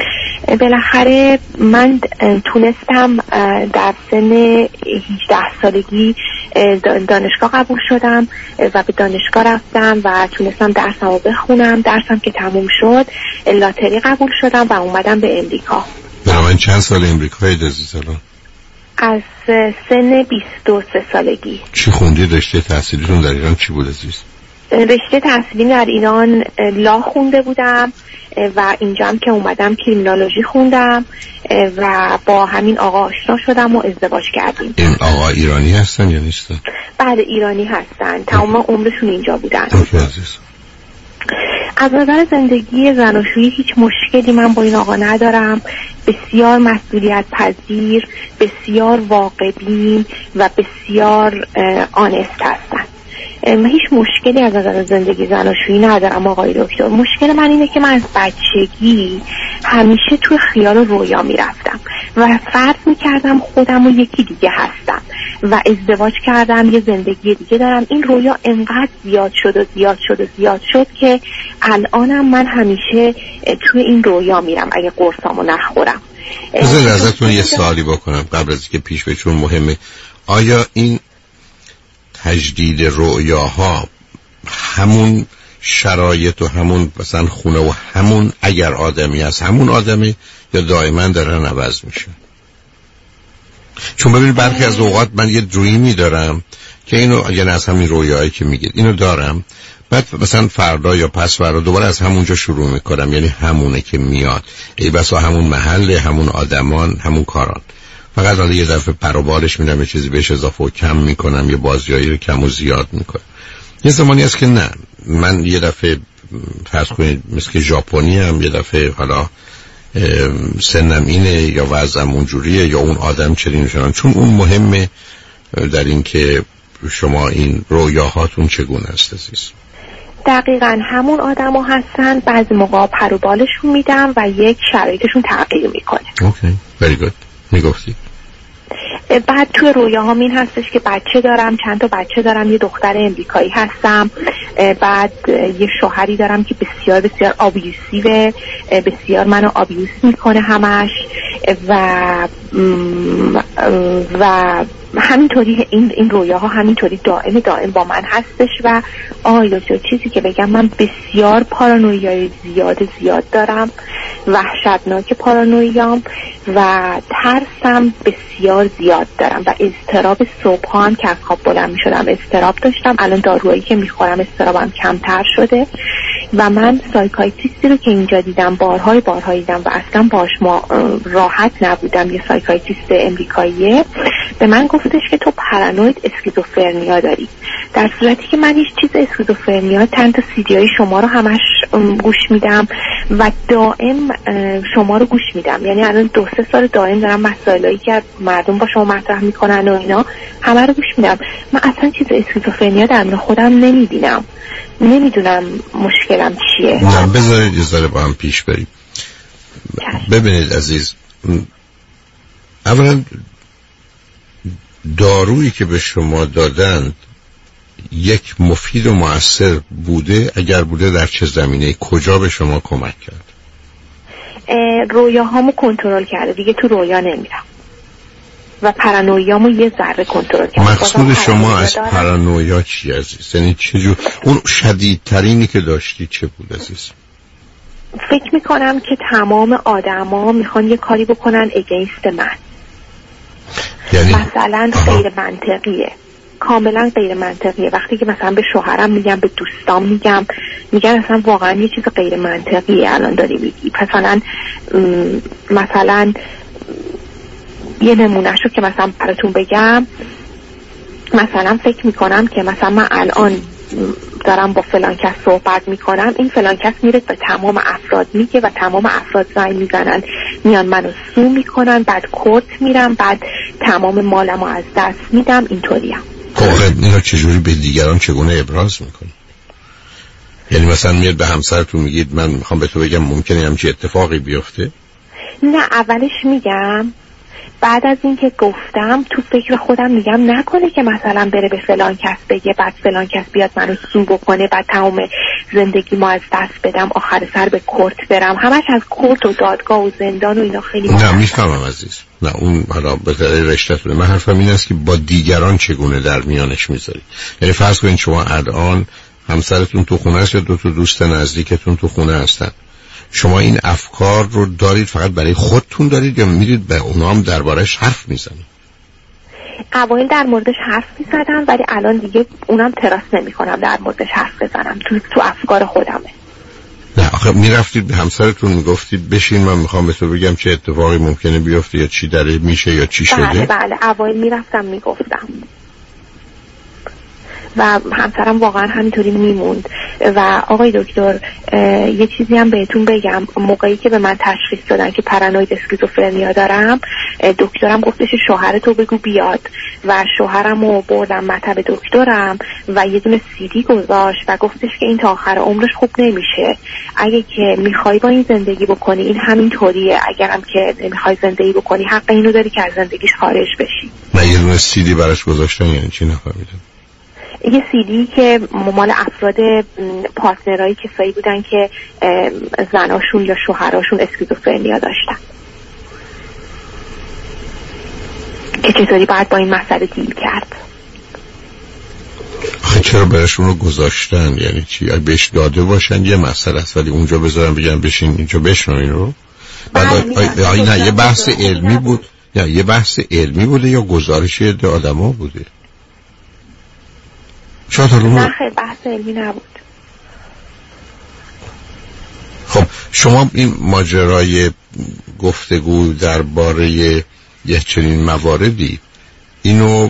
Speaker 4: بالاخره من تونستم در سن 18 سالگی دانشگاه قبول شدم و به دانشگاه رفتم و تونستم درسم رو بخونم. درسم که تموم شد لاتری قبول شدم و اومدم به امریکا.
Speaker 2: بنابراین چند سال امریکایی عزیز الان؟
Speaker 4: از سن 23 سالگی.
Speaker 2: چی خوندید؟ رشته تحصیلیتون در ایران چی بود عزیز؟
Speaker 4: رشته تحصیلیم در ایران لا خونده بودم و اینجا هم که اومدم کریمینالوژی خوندم و با همین آقا آشنا شدم و ازدواج کردیم.
Speaker 2: این آقا ایرانی هستن یا نیستن؟
Speaker 4: بله ایرانی هستن، تمام عمرشون اینجا بودن.
Speaker 2: اوکی عزیز.
Speaker 4: از نظر زندگی زناشویی هیچ مشکلی من با این آقا ندارم. بسیار مسئولیت پذیر، بسیار واقع‌بین و بسیار آنست هستن. هیچ مشکلی از نظر زندگی زناشویی ندارم آقای دکتر. مشکل من اینه که من از بچگی همیشه توی خیال و رویا میرفتم و فرض میکردم خودم و یکی دیگه هستم و ازدواج کردم، یه زندگی دیگه دارم. این رویا انقدر زیاد شد که الانم من همیشه توی این رویا میرم اگه قرصامو نخورم.
Speaker 2: بذار ازتون یه سوالی بکنم قبل از اینکه پیش بچون مهمه. آیا این تجدید رؤیاها همون شرایط و همون مثلا خونه و همون اگر آدمی هست همون آدمی یا دائما دارن عوض میشه؟ چون ببینید برخی از اوقات من یه دریمی دارم که اینو یعنی از همین رویاهایی که میگید اینو دارم، بعد مثلا فردا یا پس فردا دوباره از همونجا شروع میکنم، یعنی همونه که میاد، ای بسا همون محل، همون آدمان، همون کاران، فقط حالا یه دفعه پر و بالش میدم، یه چیزی بهش اضافه و کم میکنم، یه بازیایی رو کم و زیاد میکنم. یه زمانی هست که نه، من یه دفعه فرض کنید مثل که ژاپنی هم، یه دفعه حالا سنم اینه یا وضعم اونجوریه یا اون آدم چنین شدن. چون اون مهمه در این که شما این رویاهاتون چگونه است عزیز.
Speaker 4: دقیقاً همون آدم‌ها هستن، بعضی موقع پر و بالشون میدم و یک شرایطشون تغییر میکنه.
Speaker 2: اوکی، very good. میگفتی؟
Speaker 4: بعد توی رویاهام این هستش که بچه دارم، چند تا بچه دارم، یه دختر امریکایی هستم، بعد یه شوهری دارم که بسیار بسیار آبیوسیوه، بسیار منو آبیوس میکنه همش و همینطوری این رویاها همینطوری دائم با من هستش. و دکتر چیزی که بگم، من بسیار پارانویای زیاد دارم، وحشتناک پارانویام و ترسم بسیار زیاد دارم و اضطراب صبح هم که از خواب بلند می شدم اضطراب داشتم. الان داروهایی که می خورم اضطرابم کمتر شده و من سایکایتریستی رو که اینجا دیدم بارهای دیدم و اصلا باش راحت نبودم. یه سایکایتریست امریکاییه به من گفتش که تو پارانوید اسکیزوفرنیا داری. در صورتی که من هیچ چیز اسکیزوفرنیا چند تا سیدیای شما رو همش گوش میدم و دائم شما رو گوش میدم، یعنی الان 2-3 سال دائم دارم مسائلی که مردم با شما مطرح میکنن و اینا همه رو گوش میدم. من اصلا چیز اسکیزوفرنیا در خودم نمیبینم، نمیدونم مشکلم چیه.
Speaker 2: نه بذارید یه ذره با هم پیش بریم. ببینید عزیز، اولا دارویی که به شما دادن یک مفید و مؤثر بوده؟ اگر بوده در چه زمینه، کجا به شما کمک کرد؟
Speaker 4: رویاهامو کنترل کرده، دیگه تو رویا نمیرم و پارانویامو یه ذره کنترل کرده.
Speaker 2: مقصود شما از پارانویا چی عزیز؟ یعنی چجور اون شدیدترینی که داشتی چه بود عزیز؟
Speaker 4: فکر میکنم که تمام آدما میخوان یه کاری بکنن اگینست من،
Speaker 2: یعنی
Speaker 4: مثلا غیر منطقیه، کاملا غیر منطقیه. وقتی که مثلا به شوهرم میگم، به دوستام میگن اصلا واقعا یه چیز غیر منطقیه الان داری میگی. مثلا یه نمونهشو که مثلا براتون بگم، مثلا فکر میکنم که مثلا من الان دارم با فلان کس صحبت میکنم، این فلان کس میره به تمام افراد میگه و تمام افراد زنگ میزنن میان منو سو میکنن، بعد کورت میرم، بعد تمام مالمو از دست میدم. اینطوریم.
Speaker 2: خب اینو چجوری به دیگران چگونه ابراز میکنی؟ یعنی مثلا میاد به همسرتون میگید من میخوام به تو بگم ممکنه همچین اتفاقی بیفته؟
Speaker 4: نه اولش میگم، بعد از اینکه گفتم تو فکر خودم میگم نکنه که مثلا بره به فلان کس بگه، بعد فلان کس بیاد منو سو بکنه، بعد تمام زندگی ما از دست بدم، آخر سر به کورت برم. همش از کورت و دادگاه و زندان و اینا خیلی
Speaker 2: نه میفهمم عزیز، نه اون حالا به طریق رشته‌تونه. من حرفم این است که با دیگران چگونه در میانش میذاری. یعنی فرض کنید شما الان همسرتون تو خونه است یا دو تا دوست نزدیکتون تو خونه هستن، شما این افکار رو دارید فقط برای خودتون دارید یا میرید به اونا هم درباره‌اش حرف میزنید؟
Speaker 4: اوایل در موردش حرف میزدم ولی الان دیگه اونم تراس نمیکنم در موردش حرف بزنم، تو افکار خودمه.
Speaker 2: نه آخه میرفتید به همسرتون میگفتید بشین من میخوام به تو بگم چه اتفاقی ممکنه بیفته یا چی داره میشه یا چی شده؟
Speaker 4: بله اوایل میرفتم میگفتم و همسرم واقعا همینطوری میموند. و آقای دکتر یه چیزی هم بهتون بگم، موقعی که به من تشخیص دادن که پارانوید اسکیزوفرنیا دارم، دکترم گفتش شوهرتو بگو بیاد و شوهرم رو بردم مطب دکترم و یه دونه CD گذاشت و گفتش که این تا آخر عمرش خوب نمیشه، اگه که میخوای با این زندگی بکنی این همین طوریه، اگرم که نمیخوای زندگی بکنی حق اینو داری که از زندگیش خارج بشی.
Speaker 2: من یه دونه CD براش گذاشتن یعنی چی نفهمیدم؟
Speaker 4: یه CD که مال افراد پارتنرایی کسایی بودن که زناشون یا شوهراشون اسکیزوفرنیا داشتن که چطوری باید با این مسئله دیل کرد.
Speaker 2: آخه چرا براشون رو گذاشتن؟ یعنی چی؟ بهش داده باشن یه مسئله است ولی اونجا بذارن بگن بشین اینجا بشنوین رو؟ نه یه بحث علمی بود یا یه بحث علمی بوده یا گزارش عده آدما بوده؟
Speaker 4: نه خیلی بحث علمی نبود.
Speaker 2: خب شما این ماجرای گفتگو درباره یه چنین مواردی اینو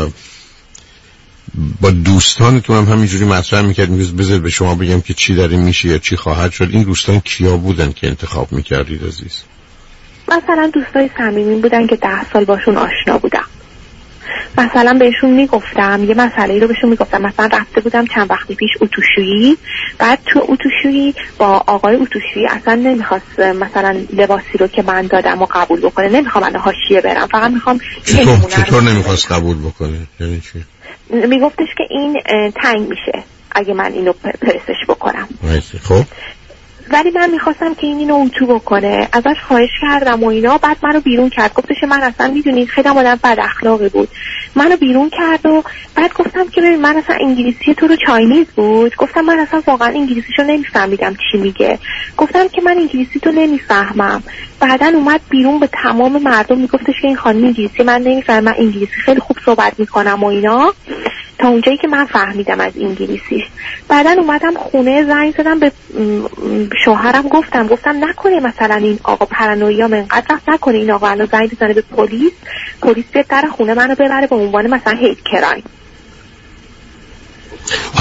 Speaker 2: با دوستانتون هم همینجوری مطرح میکرد؟ بذار به شما بگم که چی داره میشه یا چی خواهد شد. این دوستان کیا بودن که انتخاب میکردید عزیز؟
Speaker 4: مثلا دوستای صمیمی بودن که 10 سال باشون آشنا بودم. مثلا بهشون میگفتم یه مسئله رو بهشون میگفتم، مثلا رفته بودم چند وقتی پیش اتوشویی، بعد تو اتوشویی با آقای اتوشویی اصلا نمیخواست مثلا لباسی رو که من دادم و قبول بکنه، نمیخوام من حاشیه برم، فقط میخوام.
Speaker 2: چطور نمیخواست قبول بکنه؟ یعنی چی؟
Speaker 4: میگفتش که این تنگ میشه اگه من اینو پرسش بکنم.
Speaker 2: خب
Speaker 4: ولی من میخواستم که اینو اتو بکنه، ازش خواهش کردم و اینا، بعد منو بیرون کرد. گفتش من اصلا میدونید خیلی آدم بد اخلاقی بود، منو بیرون کرد و بعد گفتم که ببین من اصلا انگلیسی تو رو چاینیز بود. گفتم من اصلا واقعا انگلیسیشو نمیفهمیدم چی میگه. گفتم که من انگلیسی تو نمیفهمم. بعدن اومد بیرون به تمام مردم میگفتش که این خانم انگلیسی من نمیفهمم، من انگلیسی خیلی خوب صحبت میکنم و اینا، تا اونجایی که من فهمیدم از انگلیسیش. بعدن اومدم خونه زنگ زدم به شوهرم، گفتم نکنه مثلا این آقا پارانویا منقدر رفت، نکنه این آقا الان زنگ بزنه به پلیس بیاد در خونه منو ببره به عنوان مثلا هیت کرایم.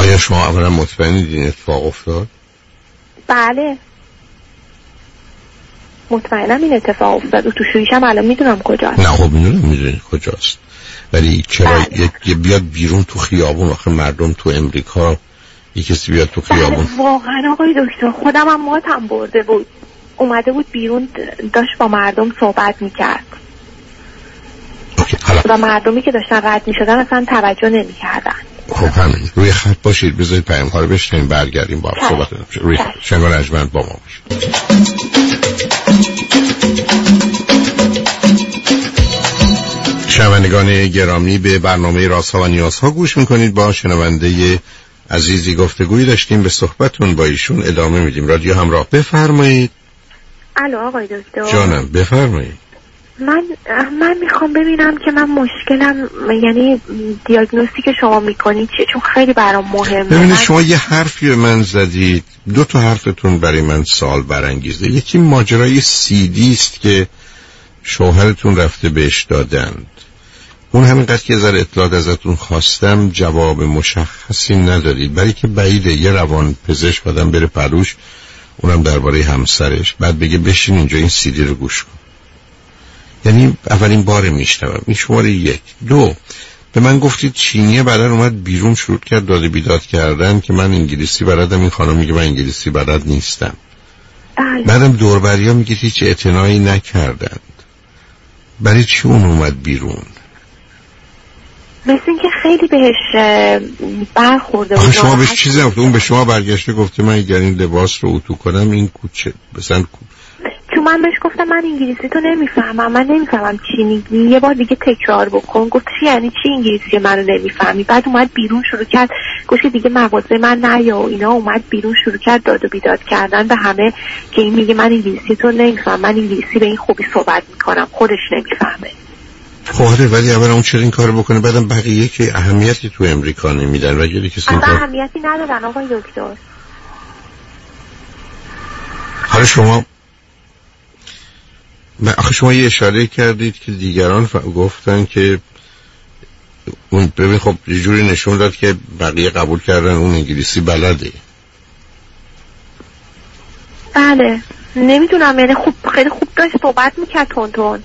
Speaker 2: آیا شما اولا مطمئنید این اتفاق افتاد؟
Speaker 4: بله مطمئنم این اتفاق افتاد و تو شویشم الان میدونم کجاست.
Speaker 2: نه خب میدونید کجاست، ولی چرا یه بیاد بیرون تو خیابون؟ آخه مردم تو امریکا یه کسی بیاد تو خیابون.
Speaker 4: واقعا آقای دکتر خودم هم ماتم برده بود، اومده بود بیرون داشت با مردم صحبت میکرد و مردمی که داشتن رد میشدن اصلا توجه نمیکردن.
Speaker 2: خب همین روی خط باشید، بذارید پیام ها رو بشنیم برگردیم با هم صحبت کنیم. روی خط شنگان اجمند با ما باشید. شنوندگان گرامی به برنامه رازها و نیازها گوش میکنید. با شنونده عزیزی گفتگویی داشتیم، به صحبتون با ایشون ادامه میدیم. رادیو همراه، بفرمایید.
Speaker 4: الو آقای دکتر.
Speaker 2: جانم بفرمایید.
Speaker 4: من میخوام ببینم که من مشکلم یعنی دیاگنوستیک که شما میکنید چیه، چون خیلی برام مهمه.
Speaker 2: ببینید شما یه حرفی به من زدید، دو تا حرفتون برای من سوال برانگیزه. یکی ماجرای CD است که شوهرتون رفته بهش دادند. اون همینقدر که ذره اطلاعات ازتون خواستم جواب مشخصی ندادید، برای که بعیده یه روان پزشک آدم بره پروش، اونم درباره همسرش، بعد بگه بشین اینجا این CD رو گوش کن. یعنی اولین بار میشنوم. این شماره یک. دو، به من گفتید چینیه، بعدن اومد بیرون شروع کرد داد بیداد کردن که من انگلیسی بلدم، این خانم میگه من انگلیسی بلد نیستم. بعدم دوربریا میگه هیچ اعتنایی نکردند. برای چی اون اومد بیرون؟
Speaker 4: مثل اینکه خیلی بهش برخورده بود.
Speaker 2: شما بهش چیزی نگفته؟ اون به شما برگشته گفته من اگر این لباس رو اتو کنم این کوچه مثلا
Speaker 4: چون من بهش گفتم من انگلیسی تو نمیفهمم، من نمیفهمم چی میگی، یه بار دیگه تکرار بکن. گفت چی یعنی چی انگلیسی منو نمیفهمی؟ بعد اومد بیرون شروع کرد گوش دیگه مغازه من نیا و اینا، اومد بیرون شروع کرد داد و بیداد کردن به همه که این میگه من انگلیسی تو نمیفهمم، من انگلیسی به این خوبی صحبت میکنم، خودش نمیفهمه.
Speaker 2: خب ولی اولا اون چرا این کارو بکنه؟ بعدم بقیه که اهمیتی تو امریکا نمیدن و یه کسی این کار
Speaker 4: اهمیتی ندادن آقای دکتر.
Speaker 2: حالا شما یه اشاره کردید که دیگران گفتن که اون ببین خب یه جوری نشون داد که بقیه قبول کردن اون انگلیسی بلده.
Speaker 4: بله نمیدونم، یعنی خیلی خوب داشت صحبت میکرد تون.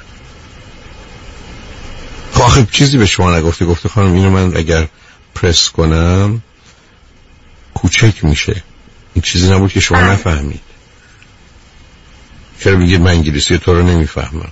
Speaker 2: خب آخه چیزی به شما نگفته؟ گفته خانم اینو من اگر پرس کنم کوچک میشه. این چیزی نبود که شما نفهمید؟ چرا میگید من انگلیسی تو رو نمیفهمم؟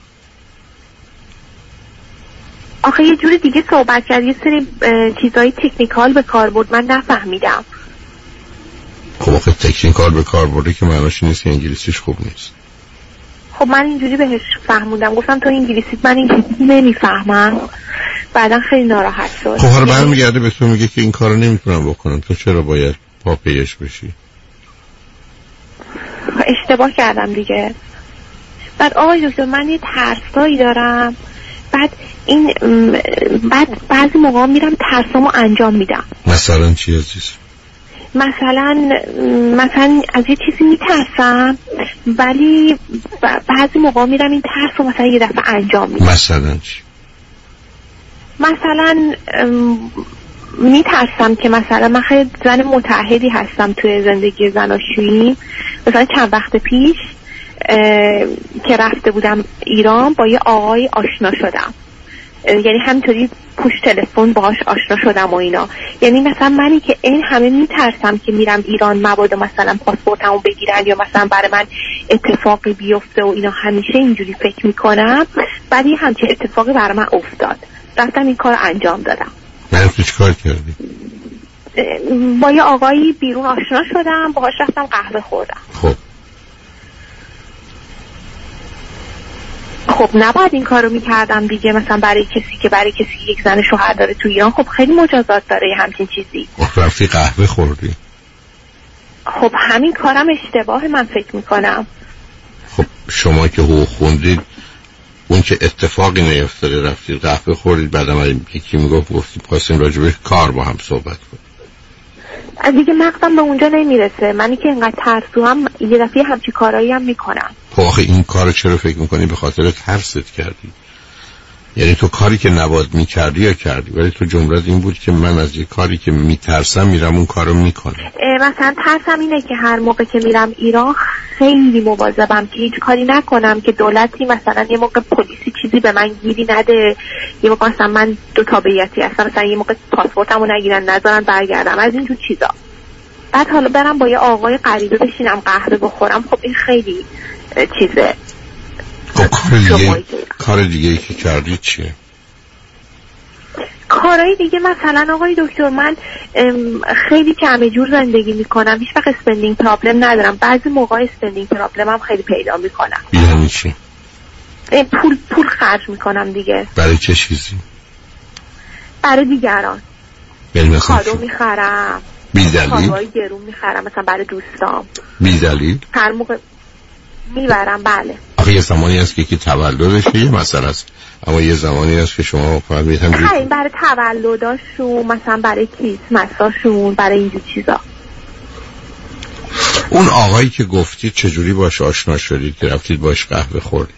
Speaker 4: آخه یه جوری دیگه صحبت کرد، یه سری چیزای تکنیکال به کار برد، من نفهمیدم.
Speaker 2: خب آخه تکنیکال به کار برده که معناش نیست که انگلیسیش خوب نیست.
Speaker 4: خب من اینجوری بهش فهموندم، گفتم تو انگلیسی من انگلیسی نمیفهمم. بعدا خیلی ناراحت شد.
Speaker 2: خب حالا برمیگرده به تو میگه که این کارو نمیتونم بکنم، تو چرا باید پا پیش بشی؟
Speaker 4: اشتباه کردم دیگه. بعد آقای دکتر من یه ترسایی دارم، بعد بعضی موقع میرم ترسامو انجام میدم.
Speaker 2: مثلا چی عزیز؟
Speaker 4: مثلا از یه چیزی میترسم ولی بعضی موقع میرم این ترس رو مثلا یه دفعه انجام میدم.
Speaker 2: مثلا چی؟
Speaker 4: مثلا میترسم که مثلا من خیلی زن متعهدی هستم توی زندگی زناشویی. مثلا چند وقت پیش که رفته بودم ایران با یه آقای آشنا شدم، یعنی همینطوری پشت تلفن باهاش آشنا شدم و اینا. یعنی مثلا منی که این همه میترسم که میرم ایران مبادا مثلا پاسپورتمو بگیرن یا مثلا برای من اتفاقی بیفته و اینا، همیشه اینجوری فکر میکنم. بعد یه همچین اتفاقی برای من افتاد، رفتم این کار انجام دادم.
Speaker 2: من چی کار کردی؟
Speaker 4: با یه آقایی بیرون آشنا شدم، باهاش رفتم قهوه خوردم. خب نباید این کارو میکردم دیگه، مثلا برای کسی یک زن شوهر داره تو ایران. خب خیلی مجازات داره همچین چیزی.
Speaker 2: رفتی قهوه خوردی؟
Speaker 4: خب همین کارم اشتباه من فکر میکنم.
Speaker 2: خب شما که حقوق خوندید اون که اتفاقی نیفتاده رفتید قهوه خوردید، بعدم یکی میگفت گفتید خواستیم راجبه کار با هم صحبت کنیم.
Speaker 4: دیگه مغزم به اونجا نمیرسه. منی که اینقدر ترسو هم یه دفعه همچین کارایی هم میکنم.
Speaker 2: خب آخه این کارو چرا فکر میکنی به خاطر ترست کردی؟ یعنی تو کاری که نباید میکردی یا کردی، ولی تو جملت این بود که من از یه کاری که میترسم میرم اون کارو میکنم.
Speaker 4: مثلا ترسم اینه که هر موقع که میرم ایران خیلی مواظبم که هیچ کاری نکنم که دولتی مثلا یه موقع پلیسی چیزی به من گیری نده، یه موقع مثلا من دو تابعیتی هستم، مثلا یه موقع پاسپورتمو نگیرن نذارن برگردم، از اینجور چیزا. بعد حالا برم با یه آقای غریبه بشینم قهوه بخورم، خب این خیلی چیزه.
Speaker 2: خب کار دیگه ای که کردی چیه؟
Speaker 4: کارهای دیگه مثلا آقای دکتر من خیلی جمع جور زندگی میکنم، هیچ وقت اسپندینگ پرابلم ندارم، بعضی موقع اسپندینگ پرابلم هم خیلی پیدا میکنم.
Speaker 2: یعنی چی؟
Speaker 4: پول خرج میکنم دیگه.
Speaker 2: برای چه چیزی؟
Speaker 4: برای دیگران.
Speaker 2: یعنی مثلا
Speaker 4: کادو میخرم،
Speaker 2: بی دلیل؟
Speaker 4: کادوهای گرون میخرم مثلا برای دوستام.
Speaker 2: بی دلیل؟
Speaker 4: هر موقع میبرم. بله.
Speaker 2: آخه یه زمانی هست که یکی تولدشه یه مسئله است، اما یه زمانی هست که شما فقط میتونید
Speaker 4: همین برای تولداشون، مثلا برای کریسمساشون، برای اینجور چیزا.
Speaker 2: اون آقایی که گفتید چجوری باش آشنا شدید که رفتید باش قهوه خوردید؟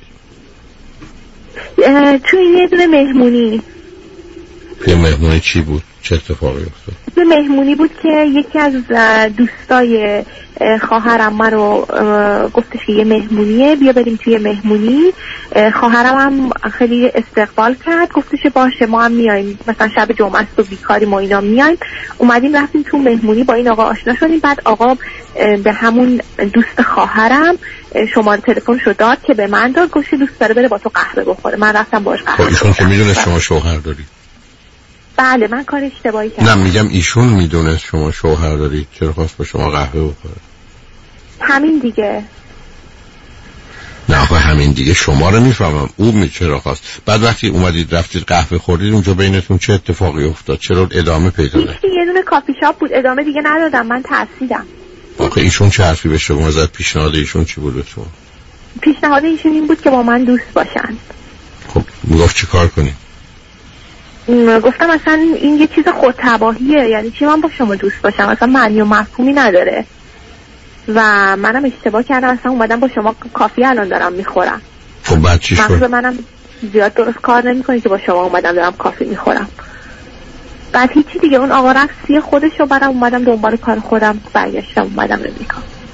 Speaker 4: توی یه دونه مهمونی.
Speaker 2: یه مهمونی چی بود؟ چه اتفاقی افتاد؟
Speaker 4: یه مهمونی بود که یکی از دوستای خواهرم من رو گفتش که یه مهمونیه، بیا بریم توی مهمونی. خواهرم هم خیلی استقبال کرد، گفتش باشه ما هم میایم، مثلا شب جمعه است و بیکاری ما اینا میایم. اومدیم رفتیم تو مهمونی، با این آقا آشنا شدیم. بعد آقا به همون دوست خواهرم شماره تلفنشو داد که به من داد، گفت دوست داره بره با تو قهوه بخوره. من رفتم باهاش قهوه.
Speaker 2: ایشون که میدونه شما شوهر دارید؟
Speaker 4: بله من کار اشتباهی کردم.
Speaker 2: نه میگم ایشون میدونه شما شوهر دارید، چرا خواست با شما قهوه بخوره؟
Speaker 4: همین دیگه.
Speaker 2: نه آقا همین دیگه شما رو میفهمم، او چرا خواست. بعد وقتی اومدید رفتید قهوه خوردید اونجا بینتون چه اتفاقی افتاد؟ چرا ادامه پیدا نکرد؟
Speaker 4: یه دونه کافی شاپ بود، ادامه دیگه ندادم، من ترسیدم.
Speaker 2: آخه ایشون چه حرفی به شما زد؟ پیشنهاد ایشون چی بود شما؟
Speaker 4: پیشنهاد ایشون این بود که با من دوست باشن.
Speaker 2: خب میگفت چی کار کنی؟
Speaker 4: گفتم مثلا این یه چیز خودتباهیه، یعنی چی من با شما دوست باشم؟ مثلا معنی و مفهومی نداره و منم اشتباه کردم، مثلا اومدم با شما کافی الان دارم میخورم.
Speaker 2: خب بعد چی شد؟
Speaker 4: مغز منم زیاد درست کار نمیکنه که با شما اومدم دارم کافی میخورم. بعد هیچی دیگه، اون آقا رفت سی خودش رو، برم اومدم دنبال کار خودم، برگشتم اومدم امریکا.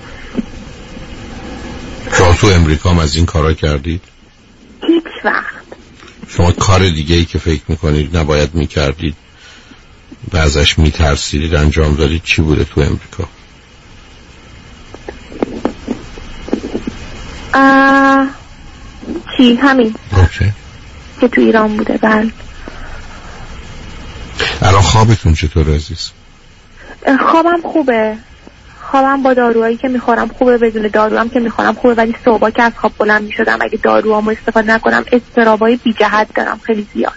Speaker 2: شما تو امریکا هم از این کارا کردید؟
Speaker 4: هیچ وقت.
Speaker 2: شما کار دیگه ای که فکر میکنید نباید میکردید و ازش میترسیدید انجام دادید چی بوده تو امریکا؟
Speaker 4: چی؟ همین
Speaker 2: اوکی.
Speaker 4: که تو ایران بوده. بله.
Speaker 2: الان خوابتون چطور عزیز؟
Speaker 4: خوابم خوبه، خوابم با داروهایی که میخورم خوبه، بدون دارو هم که میخورم خوبه، ولی صبح که از خواب بلند میشدم اگه داروامو استفاده نکنم اضطرابای بی جهت دارم خیلی زیاد.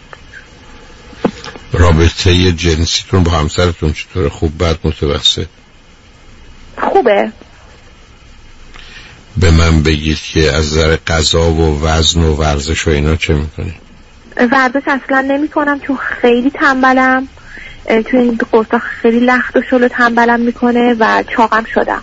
Speaker 2: رابطه جنسیتون با همسرتون چطوره؟ خوب بد متوسط؟
Speaker 4: خوبه.
Speaker 2: به من بگید که از نظر غذا و وزن و ورزش و اینا چه میکنی؟
Speaker 4: ورزش اصلا نمی کنم چون خیلی تنبلم، تو این قرصا خیلی لخت و شل و تنبلم میکنه و چاقم شدم.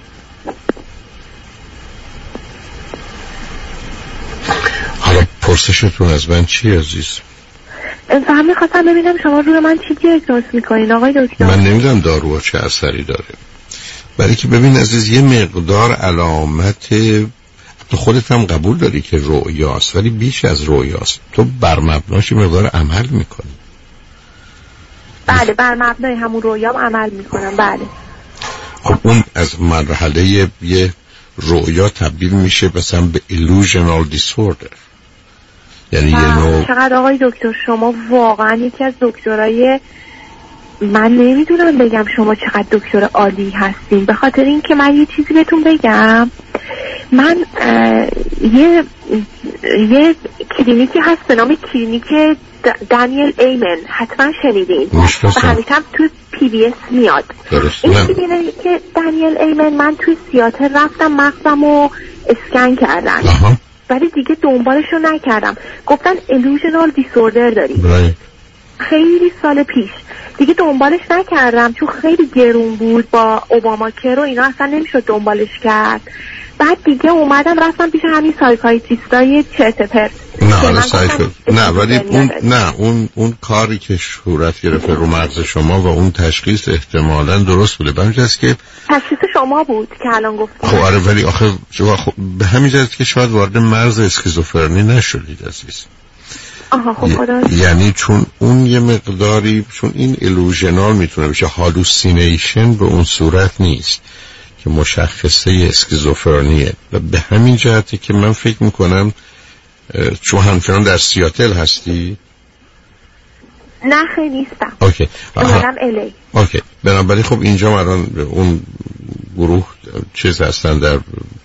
Speaker 2: حالا پرسشتون از من چی عزیز؟
Speaker 4: فهم میخواستم ببینم شما روی من چی دیاگنوز میکنین آقای دکتر؟
Speaker 2: من نمیدونم داروها چه اثری داره، برای که ببین عزیز یه مقدار علامت تو خودت هم قبول داری که رؤیاست، ولی بیش از رؤیاست، تو بر مبناش مقدار عمل میکنی.
Speaker 4: بله بر مبنای همون رویام عمل میکنم. بله.
Speaker 2: خب اون از مرحله یه رؤیا تبدیل میشه مثلا به illusional disorder، یعنی یه نوع.
Speaker 4: چقدر آقای دکتر شما واقعا یکی از دکترای، من نمیدونم بگم شما چقدر دکتر عالی هستین، به خاطر این که من یه چیزی بهتون بگم. من یه کلینیکی هست به نام کلینیک دانیل ایمن، حتما شنیدین و همیشه هم تو PBS میاد. این کلینیک دانیل ایمن من توی سیاتل رفتم، مغزمو اسکن کردن ولی دیگه دنبالشو نکردم، گفتن illusional disorder داری. خیلی سال پیش دیگه دنبالش نکردم چون خیلی گرون بود، با اوباما کر و اینا اصلا نمیشد دنبالش کرد. بعد دیگه اومدم رفتم پیش همین سایکایتریستای چرت پرت.
Speaker 2: نه ولی اون کاری که صورت گرفت رو مغز شما و اون تشخیص احتمالاً درست بوده. به همین جهت که
Speaker 4: تشخیص شما بود که الان گفتید.
Speaker 2: خب آره، ولی آخه به همین جهت که شاید وارد مرز اسکیزوفرنی نشدید عزیز.
Speaker 4: خب خدا.
Speaker 2: یعنی چون اون یه مقداری، چون این ایلوژنال میتونه بشه، هالوسینیشن به اون صورت نیست که مشخصه اسکیزوفرنیه. و به همین جهته که من فکر میکنم چون همچنان در سیاتل هستی؟
Speaker 4: نه خیلی نیستم.
Speaker 2: اوکی.
Speaker 4: منم الی.
Speaker 2: اوکی. بنابراین خب اینجا الان اون گروه چیز هستن در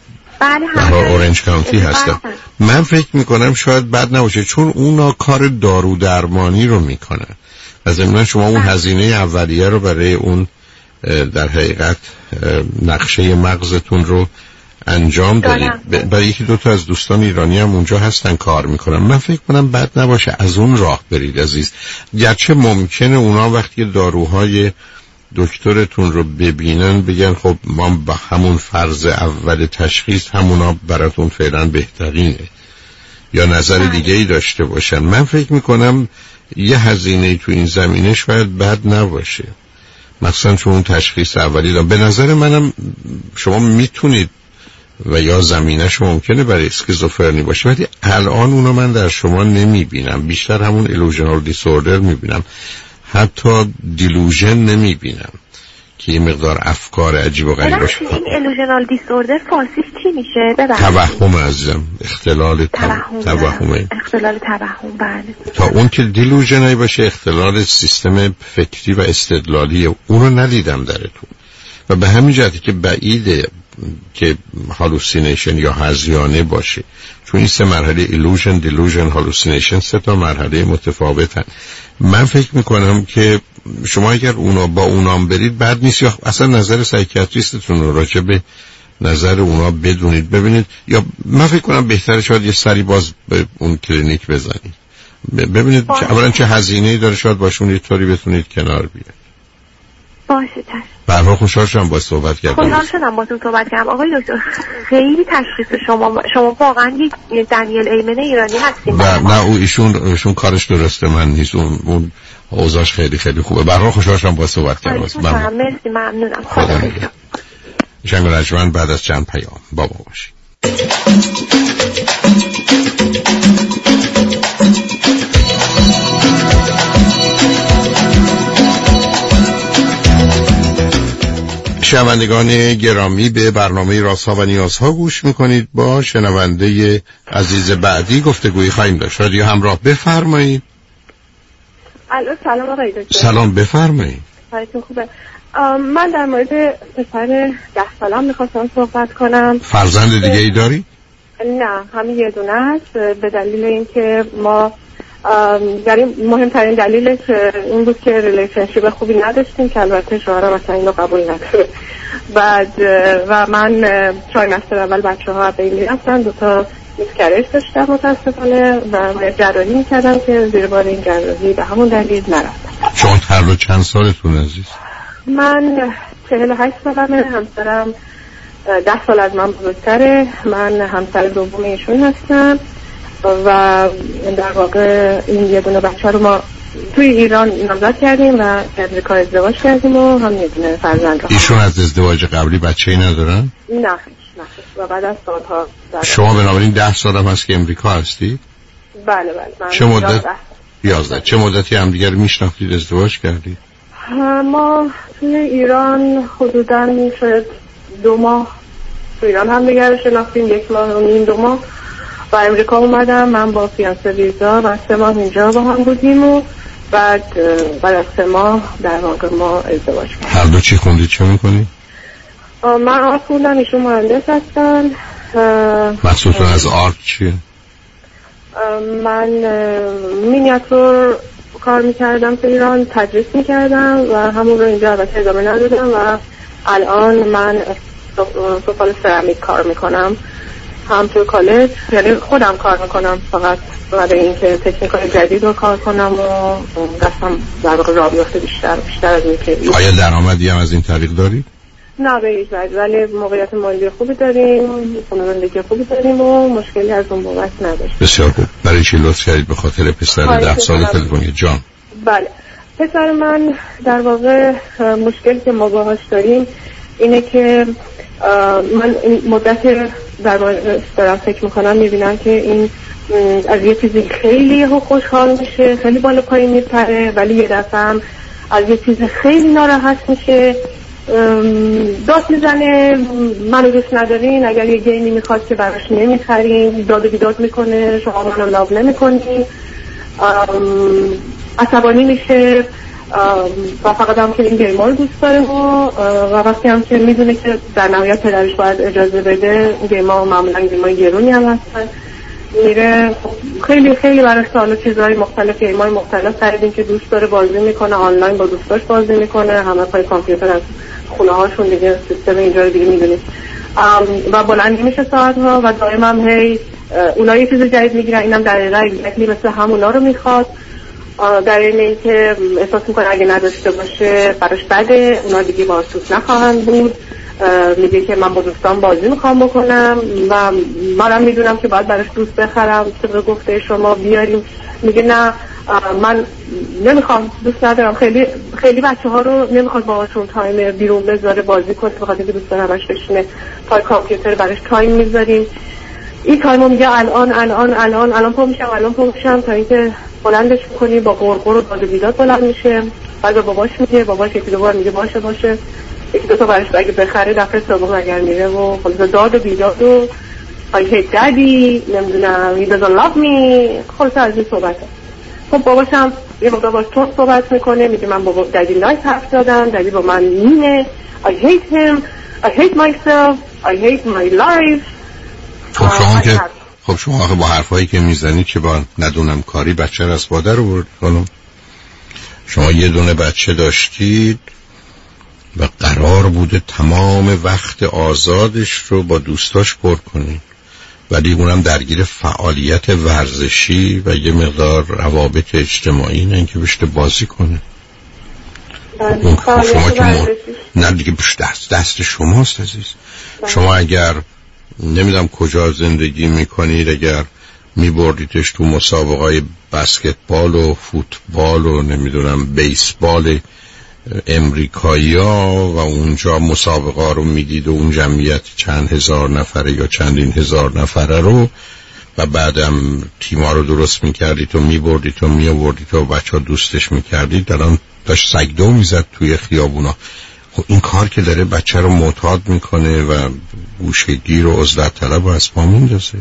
Speaker 2: اورنج کانتی هستن. من فکر میکنم شاید بد نباشه چون اونا کار دارو درمانی رو میکنن. از ضمن شما اون هزینه اولیه رو برای اون در حقیقت نقشه مغزتون رو انجام دادید. برای یکی دو تا از دوستان ایرانی هم اونجا هستن کار میکنن. من فکر کنم بد نباشه از اون راه برید عزیز. گرچه ممکنه اونا وقتی داروهای دکترتون رو ببینن بگن خب ما با همون فرض اول تشخیص همونا براتون فعلا بهترینه یا نظر دیگه ای داشته باشن. من فکر میکنم یه هزینه تو این زمینه شاید بد نباشه، مثلا چون اون تشخیص اولی دارم. به نظر منم شما میتونید و یا زمینش ممکنه برای اسکیزوفرنی باشه، ولی الان اونو من در شما نمیبینم. بیشتر همون ایلوژنال دیسوردر میبینم، حتی دیلوژن نمیبینم که یه مقدار افکار عجیب و غریب باشه.
Speaker 4: این ایلوژنال دیسوردر فارسیش چی میشه؟
Speaker 2: توهم عزیزم، اختلال توهم.
Speaker 4: اختلال توهم. بله.
Speaker 2: تا اون که دیلوژنایی باشه اختلال سیستم فکری و استدلالی، اونو ندیدم درتون. و به همین جهتی که بعیده که هالوسینیشن یا هذیانه باشه، چون این سه مرحله ایلوژن، دیلوژن، هالوسینیشن سه تا مرحله متفاوتن. من فکر میکنم که شما اگر با اونام برید بد نیست، یا اصلا نظر سایکیاتریستتون رو راجع به نظر اونا بدونید ببینید، یا من فکر کنم بهتره شاید یه سری باز به اون کلینیک بزنید ببینید اولا چه هزینه‌ای داره، شاید باشون یه طوری بتونید کنار بیاید.
Speaker 4: باشه چشم.
Speaker 2: برها خوشحال شدم با صحبت کردم.
Speaker 4: خوشحال شدم با تو صحبت کردم آقای دکتر. خیلی تشخیص شما واقعا یک دنیل ایمن ایرانی هستین.
Speaker 2: نه او ایشون کارش درسته، من نیست. اون اوضاعش خیلی خیلی خوبه. برها خوشحال شدم با صحبت کردم.
Speaker 4: مرسی ممنونم.
Speaker 2: خدا نگهدار. شنگ بعد از چند پیام بابا باشی. شنوندگان گرامی، به برنامه رازها و نیازها گوش میکنید. با شنونده عزیز بعدی گفتگویی خواهیم داشت. رادیو همراه، بفرمایید.
Speaker 5: الو سلام آقای دکتر.
Speaker 2: سلام بفرمایید.
Speaker 5: حالتون خوبه؟ من در مورد پسر 10 سالم میخواستم صحبت کنم.
Speaker 2: فرزند دیگه ای داری؟
Speaker 5: نه، همین یه دونه است. به دلیل اینکه ما مهمترین دلیلش این بود که ریلیشنشیپ خوبی نداشتیم که البته شوهرم مثلا اینو قبول نداره. بعد و من ترایمستر اول بچه ها به این میرفتن، 2 تا میسکرش داشتم متاسفانه و جراحی میکردم که زیر بار این جراحی به همون دلیل نرفتم.
Speaker 2: شما هر دو چند سالتون عزیز؟
Speaker 5: من 48 سالمه، همسرم 10 سال از من بزرگتره. من همسر دوم ایشون هستم و در واقع این یه دونه بچه رو ما توی ایران نامزد کردیم و امریکا ازدواج کردیم و هم یه دونه فرزند رو.
Speaker 2: ایشون از ازدواج قبلی بچه‌ای ندارن؟
Speaker 5: نه و بعد از سالها.
Speaker 2: شما بنابراین 10 سال هم هست که امریکا هستی؟
Speaker 5: بله.
Speaker 2: چه مدت؟ 11. چه مدتی هم دیگر میشناختید ازدواج کردید؟
Speaker 5: ما توی ایران حدوداً شاید 2 ماه توی ایران هم دیگر رو شناختیم، 1 ماه و نیم 2 ماه. و امریکا اومدم، من با فیانسه ویزا و 3 ماه اینجا با هم بودیم و بعد از 3 ماه در واقع ما ازدواج کردیم.
Speaker 2: هر دو چی خوندید؟ چه میکنید؟
Speaker 5: من آرت خوندم، ایشون مهندس هستن.
Speaker 2: مقصودتون از آرت چیه؟
Speaker 5: من مینیاتور کار میکردم تو ایران، تدریس میکردم و همون رو اینجا البته ادامه ندادم و الان من سفال سرامیک کار میکنم، هم تو کالج، یعنی خودم کار میکنم فقط برای اینکه تکنیک‌های جدید رو کار کنم و دستم در واقع راه بیفته بیشتر از این که.
Speaker 2: آیا درآمدی هم از این طریق داری؟
Speaker 5: نه به هیچ وجه، ولی موقعیت مالی خوبی داریم، خانوادگی خوبی داریم و مشکلی از اون بابت نداشتیم.
Speaker 2: بسیار خوب. برای چی لطف کردید به خاطر پسر 10 ساله تلفنی جان؟
Speaker 5: بله پسر من در واقع مشکلی که ما باهاش داریم اینه که من مدت در دارم فکر میکنم میبینم که این از یه چیزی خیلی خوشحال میشه، خیلی بالا پایین میپره، ولی یه دفعه هم از یه چیز خیلی ناراحت میشه، داد میزنه منو دوست ندارین، اگر یه گیمی میخواد که براش نمیخرین، داد و بیداد میکنه، شما منو لاو نمیکنی، عصبانی میشه و فقط هم که این گیما رو دوست داره و وقتی هم که میدونه که در نهایت پدرش باید اجازه بده، گیما معمولا گیمای گرونی هم هستن، میره خیلی خیلی براش سوال چیزهای مختلف، گیمای مختلف خریدیم که دوست داره بازی میکنه، آنلاین با دوستاش بازی میکنه، همه پای کامپیوتر از خونه هاشون دیگه سیستم اینجا رو دیگه میدونید و بلند میشه ساعتها و دائما هم هی اونا یه چیز جدید میگیرن، اینم دقیقاً اگزکتلی مثل همونا رو میخواد، در این که احساس میکنه اگه نداشته باشه براش بده، اونا دیگه باهاش دوست نخواهند بود، میگه که من با دوستان بازی میخوام بکنم و منم میدونم که باید براش دوست بخرم طبق گفته شما بیاریم، میگه نه من نمیخوام، دوست ندارم، خیلی بچه ها رو نمیخواد باهاشون تایم بیرون بذاره بازی کنه، بخاطر اینکه دوست داره همش بشینه پای کامپیوتر براش تایم میذاریم، این تایمو میگه الان پا میشم تا اینکه بلندش میکنی با غرغر و داد و بیداد بلند میشه، بعد به باباش میگه، باباش یکی دو بار میگه باشه، یکی دو تا براش اگه بخره دفعه سوم اگر میره و خلاص داد و بیداد و I hate daddy نمیدونم he doesn't love me، خلاص از این صحبته. خب باباش هم یه مقدار باش تون صحبت میکنه، میگه من بابا دادی نایت حرف زدم، دادی با من مینه، I hate him, I hate myself, I hate my life.
Speaker 2: خب شما با حرفایی که میزنید که با ندونم کاری بچه رو از مادر آورد خانم، شما یه دونه بچه داشتید و قرار بوده تمام وقت آزادش رو با دوستاش پر کنید، ولی اونم درگیر فعالیت ورزشی و یه مقدار روابط اجتماعی، نه اینکه بشته بازی کنه. شما که نه دیگه دست شماست عزیز. شما اگر نمیدونم کجا زندگی میکنید، اگر میبردیدش تو مسابقای بسکتبال و فوتبال و نمیدونم بیسبال امریکایی ها و اونجا مسابقه رو میدید و اون جمعیت چند هزار نفره یا چندین هزار نفره رو و بعدم تیما رو درست میکردید و میبردید و میآوردید و بچه ها دوستش میکردید، دران داشت سگدو میزد توی خیابونا. خب این کار که داره بچه رو معتاد میکنه و گوشگیر و عزلت طلب رو از پا میندازه.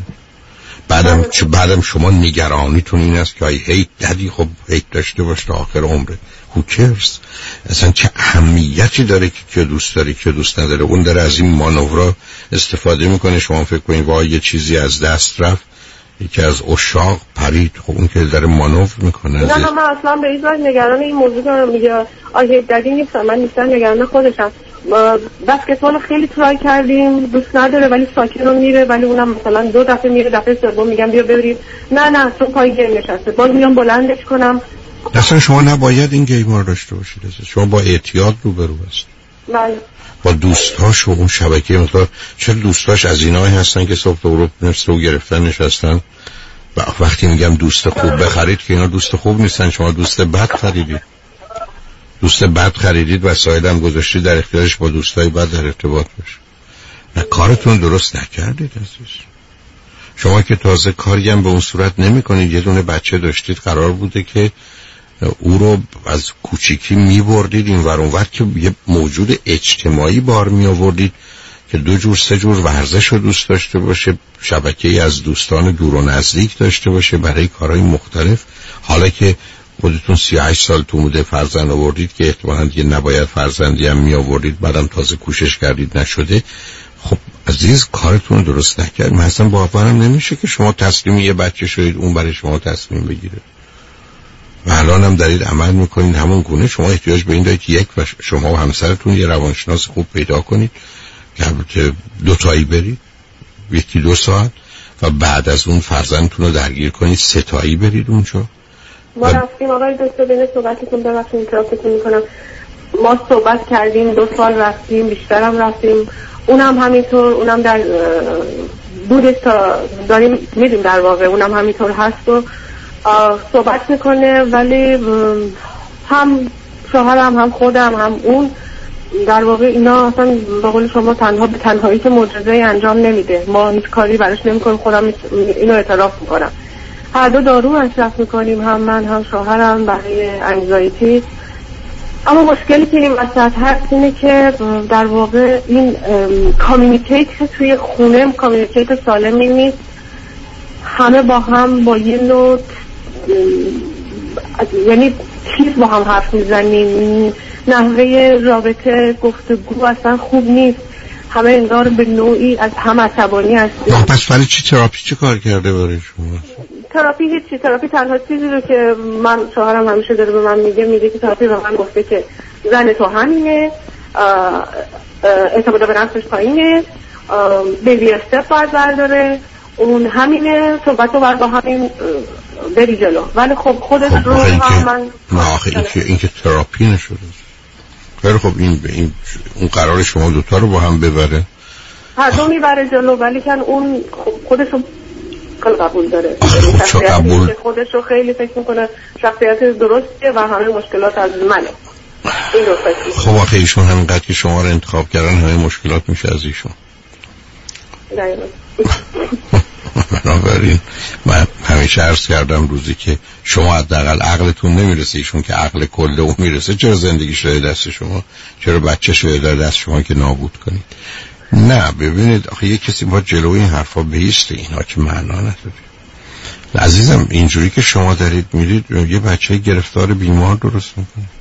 Speaker 2: بعدم شما نگرانیتون این است که ای هیت دادی، خب هیت داشته باش تا آخر عمره، who cares؟ اصلا چه اهمیتی داره که دوست داری که دوست نداره؟ اون داره از این مانورا استفاده میکنه، شما فکر کنید وای یه چیزی از دست رفت، یکی از عشاق پرید، خب اون که داره مانور میکنه.
Speaker 5: نه من اصلا به هیچ وجه نگران این موضوع دارم، میگه هیت دادی نیستم، من نیستم نگران خودشم. بسکتبال خیلی ترای کردیم، دوست نداره ولی ساکن رو میره، ولی اونم مثلا 2 دفعه میره، دفعه سوم میگم بیا ببریم، نه چون پای گیم نشسته، باز میام بلندش کنم.
Speaker 2: اصلا شما نباید این گیم رو داشته باشید، شما با اعتیاد روبرو هستید.
Speaker 5: بله.
Speaker 2: با دوستاش و اون شبکه مقدار، چرا دوستاش از اینایی هستن که صبح تا غروب نفس رو گرفتن نشستن و وقتی میگم دوست خوب بخرید که اینا دوست خوب نیستن، شما دوست بد خریدید. دوست بد خریدید و سایدم گذاشتید در اختیارش با دوستای بد در ارتباط باشه. نه کارتون درست نکردید عزیز. شما که تازه کاری هم به اون صورت نمی کنید، یه دونه بچه داشتید، قرار بوده که او رو از کوچیکی می بردید این ور اون ور که یه موجود اجتماعی بار می آوردید که 2 جور 3 جور ورزش رو دوست داشته باشه، شبکه‌ای از دوستان دور و نزدیک داشته باشه برای کارهای مختلف. حالا که خودتون 38 سال تو موده فرزند آوردید که احتمالاً دیگه نباید فرزندی هم می آوردید، بعدم تازه کوشش کردید نشده، خب عزیز کارتون درست نکرد. من اصلا باورم نمیشه که شما تصمیم یه بچه شدید اون برای شما تصمیم بگیره و الان هم دارید عمل میکنید همون گونه. شما احتیاج به این دارید که یک و شما و همسرتون یه روانشناس خوب پیدا کنید که البته 2 تایی برید 1-2 ساعت و بعد از اون فرزندتون رو درگیر کنید 3 تایی برید اونجا.
Speaker 5: ما رفتیم آقای دکتر بین صحبتتون ببخشید اینتراپتون میکنم، ما صحبت کردیم 2 سال رفتیم، بیشترم رفتیم، اونم همینطور، اونم در بودش تا داریم میدیم در واقع اونم همینطور هست و صحبت میکنه، ولی هم شوهرم هم خودم هم اون در واقع اینا اصلا به قول شما تنها به تنهایی که معجزه انجام نمیده، ما هیچ کاری براش نمیکنیم، خودم اینو اعتراف میکنم. هر دو دارو مصرف میکنیم، هم من هم شوهرم، برای انگزایتی. اما مشکلی که این وسط هست اینه که در واقع این کامیونیکیت توی خونه کامیونیکیت سالمی نیست، همه با هم با یه نوع یعنی چیز با هم حرف میزنیم، نحوه رابطه گفتگو اصلا خوب نیست، همه انگار به نوعی از هم عصبانی هستیم.
Speaker 2: پس برای چی تراپی چه کار کرده برای شما؟
Speaker 5: تراپی هیچی، تراپی تنها چیزی رو که من شوهرم همیشه داره به من میگه که تراپی به من گفته که زن تو همینه، اعتماد به نفسش پایینه، بیبی استپ باید برداره، اون همینه، صحبت رو باید با همین بری جلو. ولی خب خودش رو هم من
Speaker 2: نه آخه این که تراپی نشده. خیلی خب این اون قرار شما دوتا رو با هم ببره،
Speaker 5: هر دو میبره جلو، ولی کن اون خودش رو قبول داره،
Speaker 2: چه قبول؟
Speaker 5: خودش رو خیلی فکر میکنه شخصیت درستیه و همه مشکلات از منه. این رو فکر
Speaker 2: خب آخه ایشون همینقدر که شما رو انتخاب کردن همه مشکلات میشه از ایشون. بنابراین من همیشه عرض کردم روزی که شما حداقل عقلتون نمیرسه ایشون که عقل کل اون میرسه، چرا زندگی شده دست شما؟ چرا بچه شده در دست شما که نابود کنید؟ نه ببینید آخه یک کسی با جلوی این حرفا بیسته، اینها که معنا نداره. عزیزم اینجوری که شما دارید میرید یه بچه گرفتار بیمار درست میکنه.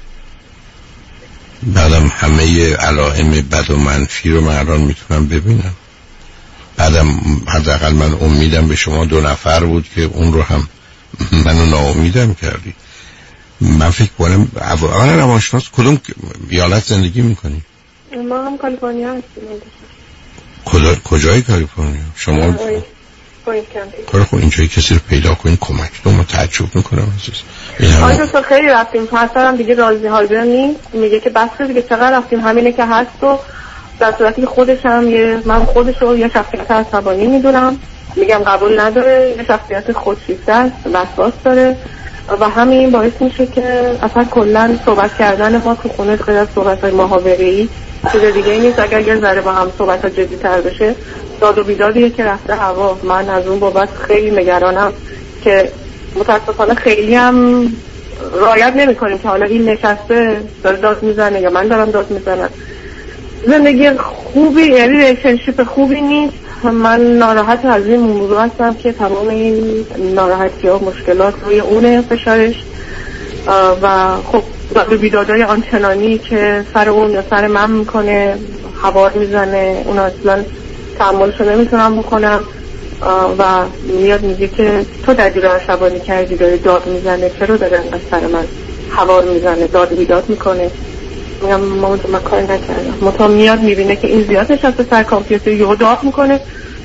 Speaker 2: بعدم همه علائم بد و منفی رو من الان میتونم ببینم. بعدم حداقل من امیدم به شما 2 نفر بود که اون رو هم منو ناامیدم کردی. من فکر کنم اولا روانشناس کدوم ایالت زندگی میکنی؟
Speaker 5: ما هم کالیفرنیا هستیم.
Speaker 2: کجای کالیفرنیا؟ شما خب اینجایی کسی رو پیدا کنین کمک دو ما تعجب میکنم عزیز.
Speaker 5: آیا تو خیلی رفتیم پسرم دیگه راضی حاضر نیست، میگه که بس دیگه چقدر رفتیم همینه که هست و در صورتی که خودش هم من خودش رو یه شخصیت عصبانی میدونم، میگم قبول نداره، یه شخصیت خودشیفته است، وسواس داره و همین باعث میشه که اصلا کلا صحبت کردن ما تو خونه غیر از صحبت‌های محاوره‌ای چیز دیگه ای نیست. اگر یه ذره با هم صحبت‌ها جدی‌تر بشه داد و بیدادیه که رفته هوا. من از اون بابت خیلی نگرانم که متاسفانه خیلی هم رعایت نمی‌کنیم که حالا این نشسته داره داد میزنه یا من دارم داد میزنم. زندگی خوبی یعنی ریلیشنشیپ خوبی نیست. من ناراحت از این موضوع هستم که تمام این ناراحتی ها مشکلات روی اونه فشارش و خب داد و بیدادای آنچنانی که سر اون یا سر من میکنه، هوار میزنه، اون اصلا تحملشو نمیتونم بکنم و میاد میگه که تو دردی رو عصبانی کردی، داره داد میزنه، چرا داره از سر من هوار میزنه، داد و بیداد میکنه. میگم من کاری نکردم. مطمئن میاد میبینه که این زیاد نشسته سر کامپیوتر یهو داد میکنه.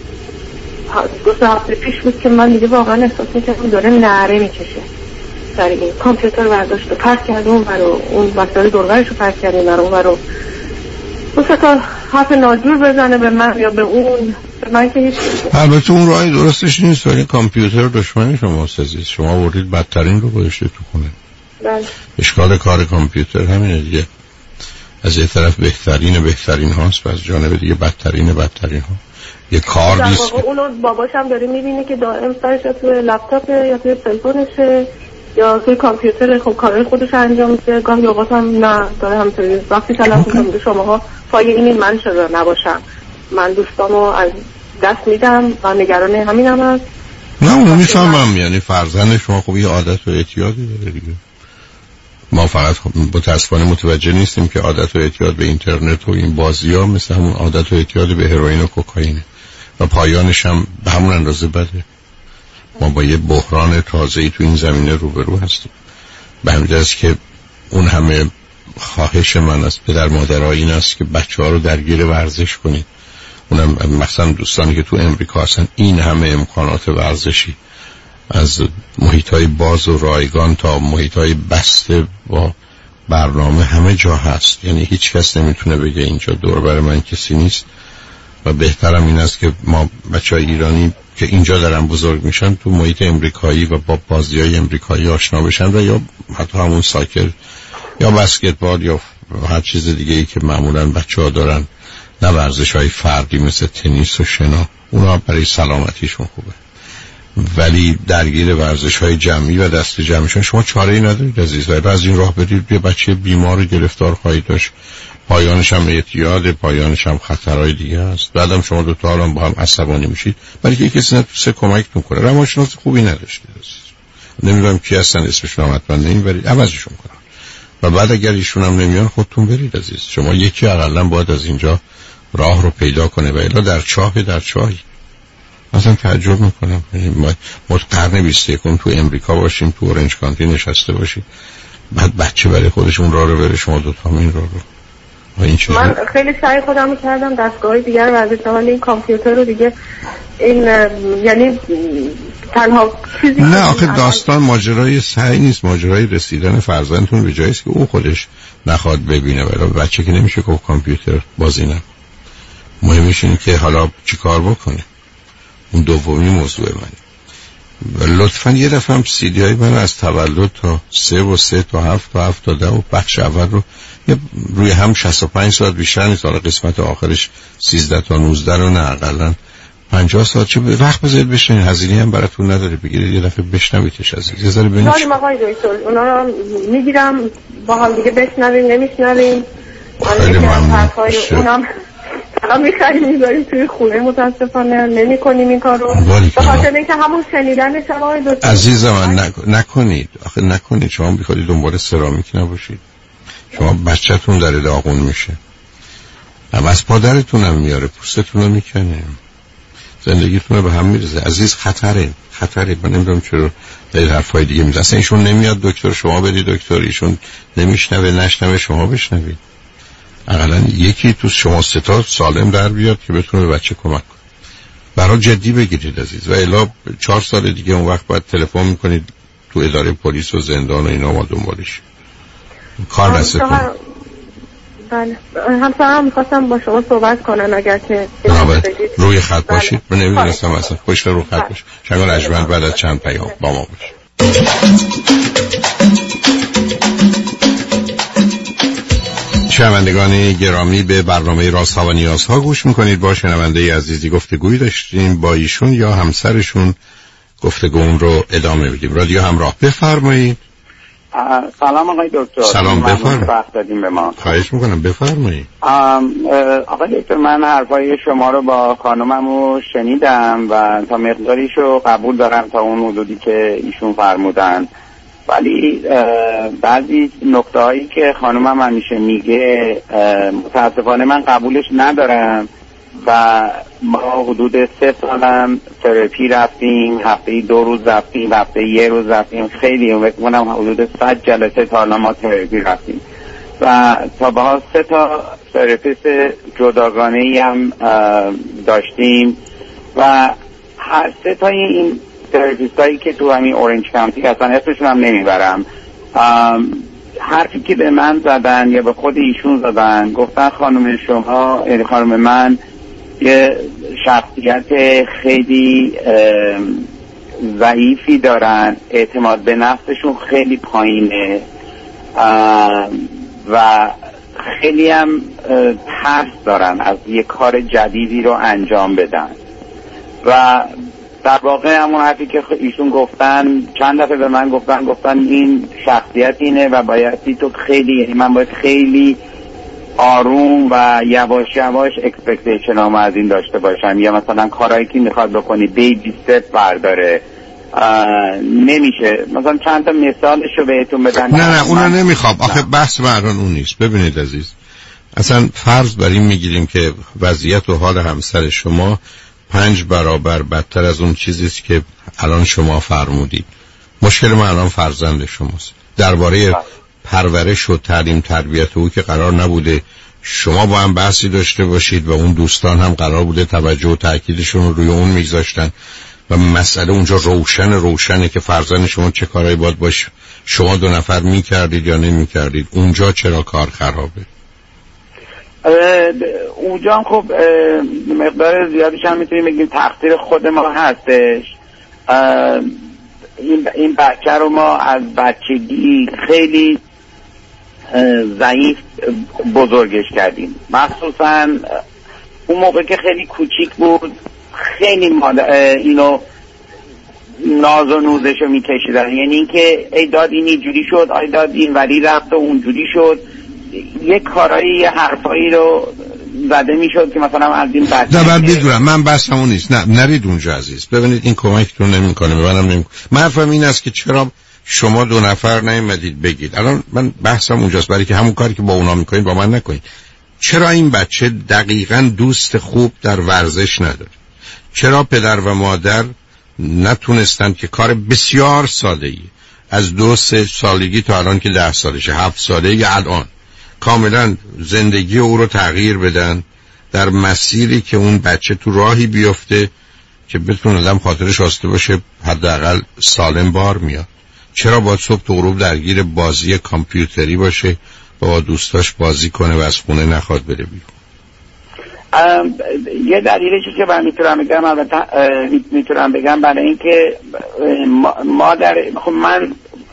Speaker 5: 2 هفته پیش بود که من دیگه واقعا احساس میکردم داره نعره میکشه سر این کامپیوتر، برداشت و پرت کرد اون برو اون وسایل دورورش رو پرت کرد اون برو 2 تا حرف ناجور بزنه به من یا به اون. به من که هیچ
Speaker 2: البته اون راه درستش نیست، ولی کامپیوتر دشمن شماست عزیز. شما وردید بدترین رو گذاشته تو خونه.
Speaker 5: بله.
Speaker 2: اشکال کار کامپیوتر همینه دیگه، از یه طرف بهترین هاست و از جانب دیگه بدترین ها. یه کار نیست.
Speaker 5: اونو باباش هم داره میبینه که دائم سرش توی لپتاپ یا توی تلفنشه یا توی کامپیوتر، خب کارهای خودش انجام میده. گاهی اوقات هم نه داره همینطوری وقتی تلفن میگه شماها پای این من شده نباشم، من دوستامو از دست میدم و نگران همینم هست.
Speaker 2: نه اونو میفهمم، یعنی فرزند شما خب یه عادت و اعتیادی داره دیگه. ما فقط متاسفانه متوجه نیستیم که عادت و اعتیاد به اینترنت و این بازی‌ها مثل همون عادت و اعتیاد به هروئین و کوکائین و پایانش هم به همون اندازه بده. ما با یه بحران تازه‌ای تو این زمینه روبرو هستیم. به همین جهت که اون همه خواهش من از پدر مادرها این است که بچه‌ها رو درگیر ورزش کنید. اونم مثلا دوستانی که تو امریکا هستن این همه امکانات ورزشی، از محیط‌های باز و رایگان تا محیط‌های بسته با برنامه همه جا هست، یعنی هیچ کس نمیتونه بگه اینجا دور بر من کسی نیست و بهترم این است که ما بچهای ایرانی که اینجا دارن بزرگ میشن تو محیط امریکایی و با بازی‌های امریکایی آشنا بشن و یا حتی همون ساکر یا بسکتبال یا هر چیز دیگه ای که معمولا بچه‌ها دارن، نه ورزش‌های فردی مثل تنیس و شنا، اونا برای سلامتیشون خوبه، ولی درگیر ورزش‌های جمعی و دست جمعیشون شما چاره‌ای ندارید عزیز. و از این راه برید یه بچه بیمار گرفتار خواهید داشت، پایانش هم اعتیاد، پایانش هم خطرهای دیگه است. بعدم شما دو تا هم با هم عصبانی میشید برای که کسی نتونسته کمکتون کنه. روانشناس خوبی نداشتید عزیز. نمیدونم کی هستن، اسمشون هم حتما نمیبرید، عوضشون کنن. و بعد اگر ایشون هم نمیان خودتون برید عزیز. شما یکی حداقل باید از اینجا راه رو پیدا کنه و الا در چاهی. مثلا تعجب میکنم ما قرن 21 تو امریکا باشیم، تو اورنج کانتی نشسته باشیم، بعد بچه برای خودشون راه رو بره، شما دو تا این راه رو.
Speaker 5: من خیلی سعی خودم کردم دستگاه دیگر رو ازش، ولی این کامپیوتر رو دیگه این یعنی تنها چیزی
Speaker 2: نه آخه داستان ماجرای سعی نیست، ماجرای رسیدن فرزندتون به جایی است که او خودش نخواد ببینه. ولی بچه که نمیشه که کامپیوتر بازی نه، مهمش اینه که حالا چیکار بکنه. اون دومی موضوع من. لطفاً یه دفعه هم سی دی های من از تولد تا 3 و 3 تا 7 تا 7 تا 10 و بخش اول رو روی هم 65 ساعت بیشتر نیست، حالا قسمت آخرش 13 تا 19 رو نه اقلا 50 ساعت چه وقت بذارید بشنید، هزینه هم براتون نداره، بگیرید یه دفعه بشنویدش عزیز. یه ذره ببینید.
Speaker 5: ولی آقای دکتر اونا رو میگیرم با هم دیگه بشنویم نمیشنویم.
Speaker 2: خیلی ممنون.
Speaker 5: اونم الان می‌خریم می‌ذاریم توی خونه، متاسفانه نمی‌کنیم این کارو. به خاطر اینکه همون شنیدن شما دکتر
Speaker 2: عزیز من نکنید. آخه نکنید، شما می‌خواید دنبال سرامیک نباشید. شما بچه‌تون داره داغون میشه، از پادرتون هم میاره، پوستتون رو میکنه، زندگیتون رو به هم میرزه عزیز. خطره. من نمیدونم چرا در حرفای دیگه میزنه. اصلا ایشون نمیاد دکتر، شما برید دکتر، ایشون نشنوه شما بشنوید. اقلا یکی تو شما 3 تا سالم در بیاد که بتونه به بچه کمک کنه. برای جدی بگیرید عزیز. و الا 4 سال دیگه اون وقت باید تلفن میکنید تو اداره پلیس و زندان و اینا، ما دنبالش کار نسه کنید.
Speaker 5: بله همسرم میخواستم با شما صحبت کنن اگر که
Speaker 2: روی خط باشید. من نمیدونستم اصلا پشت رو خط باشه. شنگان اجمن بعد از چند پیام با ما باشه. شنوندگان گرامی، به برنامه رازها و نیازها گوش میکنید. با شنونده عزیزی گفتگویی داشتیم، با ایشون یا همسرشون گفتگوم رو ادامه میدیم. رادیو همراه، بفرمایید.
Speaker 6: سلام آقای دکتر.
Speaker 2: سلام، بفرمایید.
Speaker 6: وقت دادیم به ما.
Speaker 2: خواهش میکنم، بفرمایید.
Speaker 6: آقای دکتر من حرفای شما رو با خانوممو شنیدم و تا مقداریشو قبول دارم تا اون حدودی که ایشون فرمودن، ولی بعضی نکته هایی که خانومم همیشه میگه متاسفانه من قبولش ندارم و ما حدود 3 سالم تراپی رفتیم، هفته 2 روز رفتیم، هفته 1 روز رفتیم، خیلی فکر کنم حدود 100 جلسه تا الان ما تراپی رفتیم و تا به 3 تا تراپیست جداگانه‌ای هم داشتیم و هر 3 تای این تراپیست هایی که تو همین اورنج کانتی اصلا اسمشون هم نمیبرم، حرفی که به من زدن یا به خود ایشون زدن، گفتن خانم شما، یعنی خانم من یه شخصیت خیلی ضعیفی دارن، اعتماد به نفسشون خیلی پایینه و خیلی هم ترس دارن از یه کار جدیدی رو انجام بدن و در واقع همون حرفی که ایشون گفتن چند دفعه به من گفتن این شخصیت اینه و بایدی تو خیلی، من باید خیلی آروم و یواش یواش اکسپکتیشن هم از این داشته باشم، یا مثلا کارهایی که میخواد بکنی بیبی استپ برداره، نمیشه. مثلا چند تا مثالشو بهتون بدن.
Speaker 2: نه اونو نمیخوام. آخه بحث من اون نیست. ببینید عزیز، اصلا فرض بر این میگیریم که وضعیت و حال همسر شما 5 برابر بدتر از اون چیزیست که الان شما فرمودید. مشکل من الان فرزند شماست. درباره پرورش و تعلیم تربیت او که قرار نبوده شما با هم بحثی داشته باشید و اون دوستان هم قرار بوده توجه و تأکیدشون رو روی اون میگذاشتن و مسئله اونجا روشنه که فرزند شما چه کارایی باید باشه شما دو نفر میکردید یا نمیکردید. اونجا چرا کار خرابه؟
Speaker 6: اونجا هم خب مقدار زیادیش هم میتونیم بگیم تقصیر خود ما هستش. این بچه رو ما از بچگی خیلی ضعیف بزرگش کردیم، مخصوصا اون موقع که خیلی کوچیک بود خیلی اینو ناز و نوزشو میکشیدن، یعنی اینکه ای داد این اینجوری شد، ای داد این ولی رفت و اونجوری شد، یه کارایی یه حرفایی رو زده میشد که مثلا از این بچه
Speaker 2: نه من میدونم، من بحثم اون نیست، نه نرید اونجا عزیز. ببینید این کمکتون نمیکنه، منم نمیکنه. من حرفم این است که چرا شما دو نفر نیومدید بگید. الان من بحثم اونجاست، برای که همون کاری که با اونا میکنید با من نکنید. چرا این بچه دقیقاً دوست خوب در ورزش نداره؟ چرا پدر و مادر نتونستند که کار بسیار ساده‌ای از 2-3 سالگی تا الان که 10 سالشه 7 سالگی الان کاملا زندگی او رو تغییر بدن در مسیری که اون بچه تو راهی بیفته که بتونه آدم خاطرش آسوده باشه، حداقل سالم بار میاد؟ چرا باید صبح تا غروب درگیر بازی کامپیوتری باشه، با دوستاش بازی کنه و از خونه نخواد بره بیرون؟
Speaker 6: یه دلیلشی که من میتونم بگم برای اینکه مادر خب من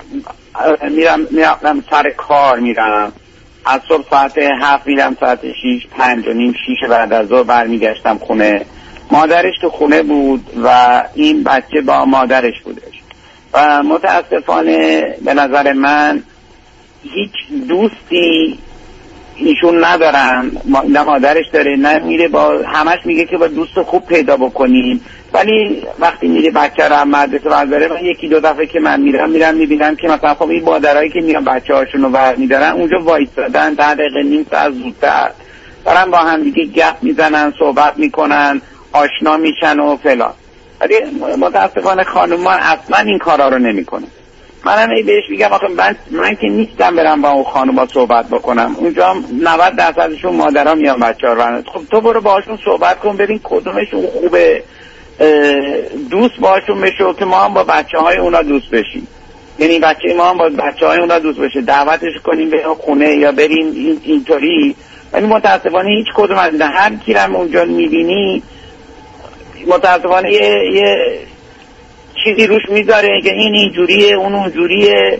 Speaker 6: میرم سر کار، میرم از صبح ساعت 7 میرم ساعت 6 5 و نیم 6 بعد از ظهر برمیگشتم خونه. مادرش تو خونه بود و این بچه با مادرش بودش و متاسفانه به نظر من هیچ دوستی ایشون ندارن، نه مادرش داره نه میره، با همش میگه که با دوست خوب پیدا بکنیم، ولی وقتی میره بچه رو مدرسه برداره من 1-2 دفعه که من میرم میبینم که مثلا خب این مادرایی که میان بچه هاشون رو برمیدارن اونجا وایستادن 10 دقیقه نیم ساعت زودتر دارن با هم دیگه گپ میزنن، صحبت میکنن، آشنا میشن و فلان. ولی متاسفانه خانومان اصلا این کارا رو نمیکنه. منم ای بهش میگم آخه من که نیستم برم با اون خانوما صحبت بکنم، اونجا 90% مادرها میان بچه‌ها رو. خب تو برو باهاشون صحبت کن ببین کدومشون خوبه، دوست باشون بشو که ما هم با بچه‌های اونا دوست بشیم، یعنی بچه ما هم با بچه‌های اونا دوست بشه، دعوتش کنیم به خونه یا بریم اینطوری. ولی متاسفانه هیچ کدوم از اینا، هر کی رو اونجا میبینی متاسفانه یه چیزی روش میذاره که این اینجوریه اون اونجوریه،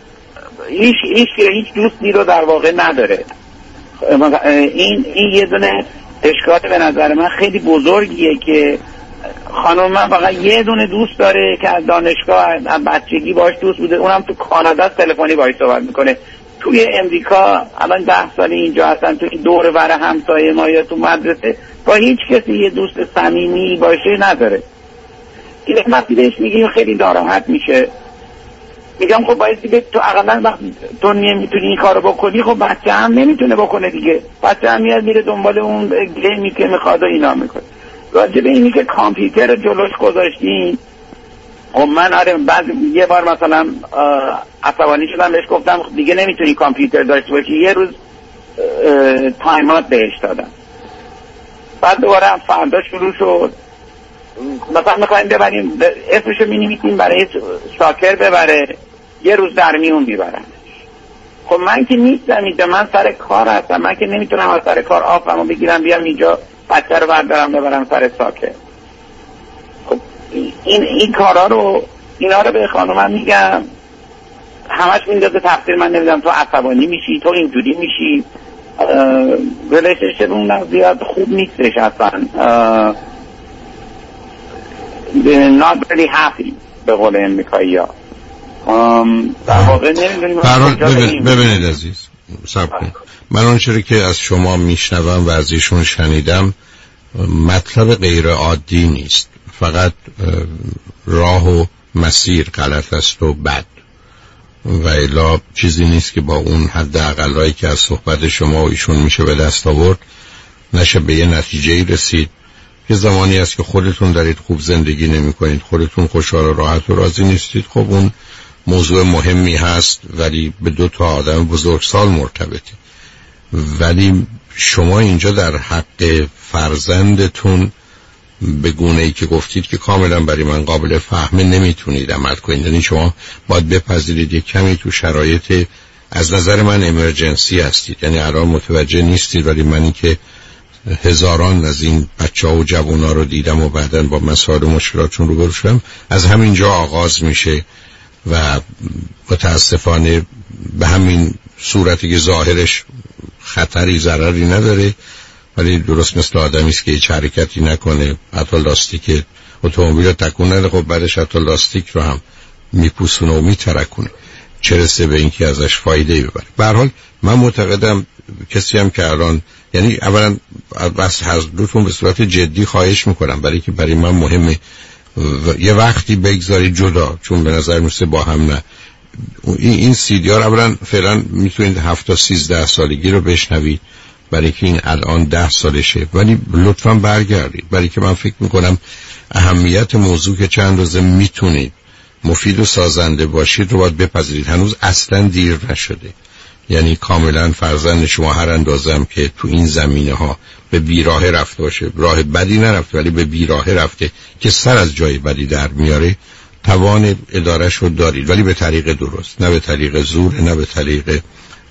Speaker 6: هیچ دوستی رو در واقع نداره. این یه دونه اشکال به نظر من خیلی بزرگیه که خانم من فقط یه دونه دوست داره که از دانشگاه از بچگی باش دوست بوده، اونم تو کانادا تلفنی باهاش صحبت میکنه. توی امریکا الان 10 سال اینجا هستن، توی دور و بر همسایه ما یا تو مدرسه با هیچ کسی یه دوست صمیمی باشه نداره. این وقتی بهش میگیم خیلی ناراحت میشه. میگم خب باید دیگه تو اقلا وقتی تو نمیتونی این کارو بکنی خب بچه هم نمیتونه بکنه دیگه، بچه هم میاد میره دنبال اون گیمی که میخواد و اینا میکنه. راجع به اینی که کامپیوتر رو جلوش گذاشتین، خب من بعد یه بار مثلا عصبانی شدم بهش گفتم دیگه نمیتونی کامپیوتر داشته باشی، یه روز تایمات بهش دادم. بعد دوباره فردا شروع شد مثلا میخوایم ببریم اسمشو مینویسیم برای ساکر ببره، یه روز در میون میبرن. خب من که نیستم اینجا، من سر کار هستم، من که نمیتونم از سر کار آفمو بگیرم بیام اینجا بچه رو بردارم ببرم سر ساکر. خب این کارا رو اینا رو به خانومم میگم، همش میندازه تقصیر من، نمیدونم تو عصبانی میشی، تو اینجوری میشی. ریلیشنشیپ اون زیاد خوب نیستش اصلا، not really happy به قول امریکایی ها. در واقع نمیدونیم.
Speaker 2: ببینید عزیز صبر کنید، من اون چیزی که از شما میشنوم و از ایشون شنیدم مطلب غیر عادی نیست، فقط راه و مسیر غلط است و بد و الا چیزی نیست که با اون حداقلایی که از صحبت شما و ایشون میشه به دست آورد نشه به یه نتیجه‌ای رسید. یه زمانی هست که خودتون دارید خوب زندگی نمی کنید، خودتون خوشحال و راحت و راضی نیستید، خب اون موضوع مهمی هست ولی به 2 تا آدم بزرگسال مرتبطه. ولی شما اینجا در حق فرزندتون به گونه‌ای که گفتید که کاملا برای من قابل فهمه نمیتونید عمل کنید. یعنی شما باید بپذیرید یک کمی تو شرایط از نظر من امرجنسی هستید، یعنی الان متوجه نیستید، ولی منی که هزاران از این بچه‌ها و جوان‌ها رو دیدم و بعداً با مسائل و مشکلاتشون روبرو شدم، از همینجا آغاز میشه و متاسفانه به همین صورتی که ظاهرش خطری ضرری نداره، ولی درست مثل آدمی است که هیچ حرکتی نکنه، حتی لاستیک اتومبیل رو تکون نده، خب بعدش حتی لاستیک رو هم میپوسونه و میترکونه، چه رسه به اینکه ازش فایده ببره. به هر حال من معتقدم کسی هم که الان، یعنی اولا بس حضرتون به صورت جدی خواهش میکنم، برای که برای من مهمه یه وقتی بگذاری جدا، چون به نظر میسه با هم نه. این سیدیار اولا فعلا میتونید 7 تا 13 سالگی رو بشنوید، برای که این الان 10 سالشه، ولی لطفاً برگردید، برای که من فکر میکنم اهمیت موضوع که چند روزه میتونید مفید و سازنده باشید رو باید بپذیرید. هنوز اصلا دیر نشده، یعنی کاملا فرزند شما هر اندازم که تو این زمینه ها به بیراه رفته باشه، راه بدی نرفته ولی به بیراه رفته که سر از جای بدی در میاره، توان ادارش رو دارید، ولی به طریق درست، نه به طریق زور، نه به طریق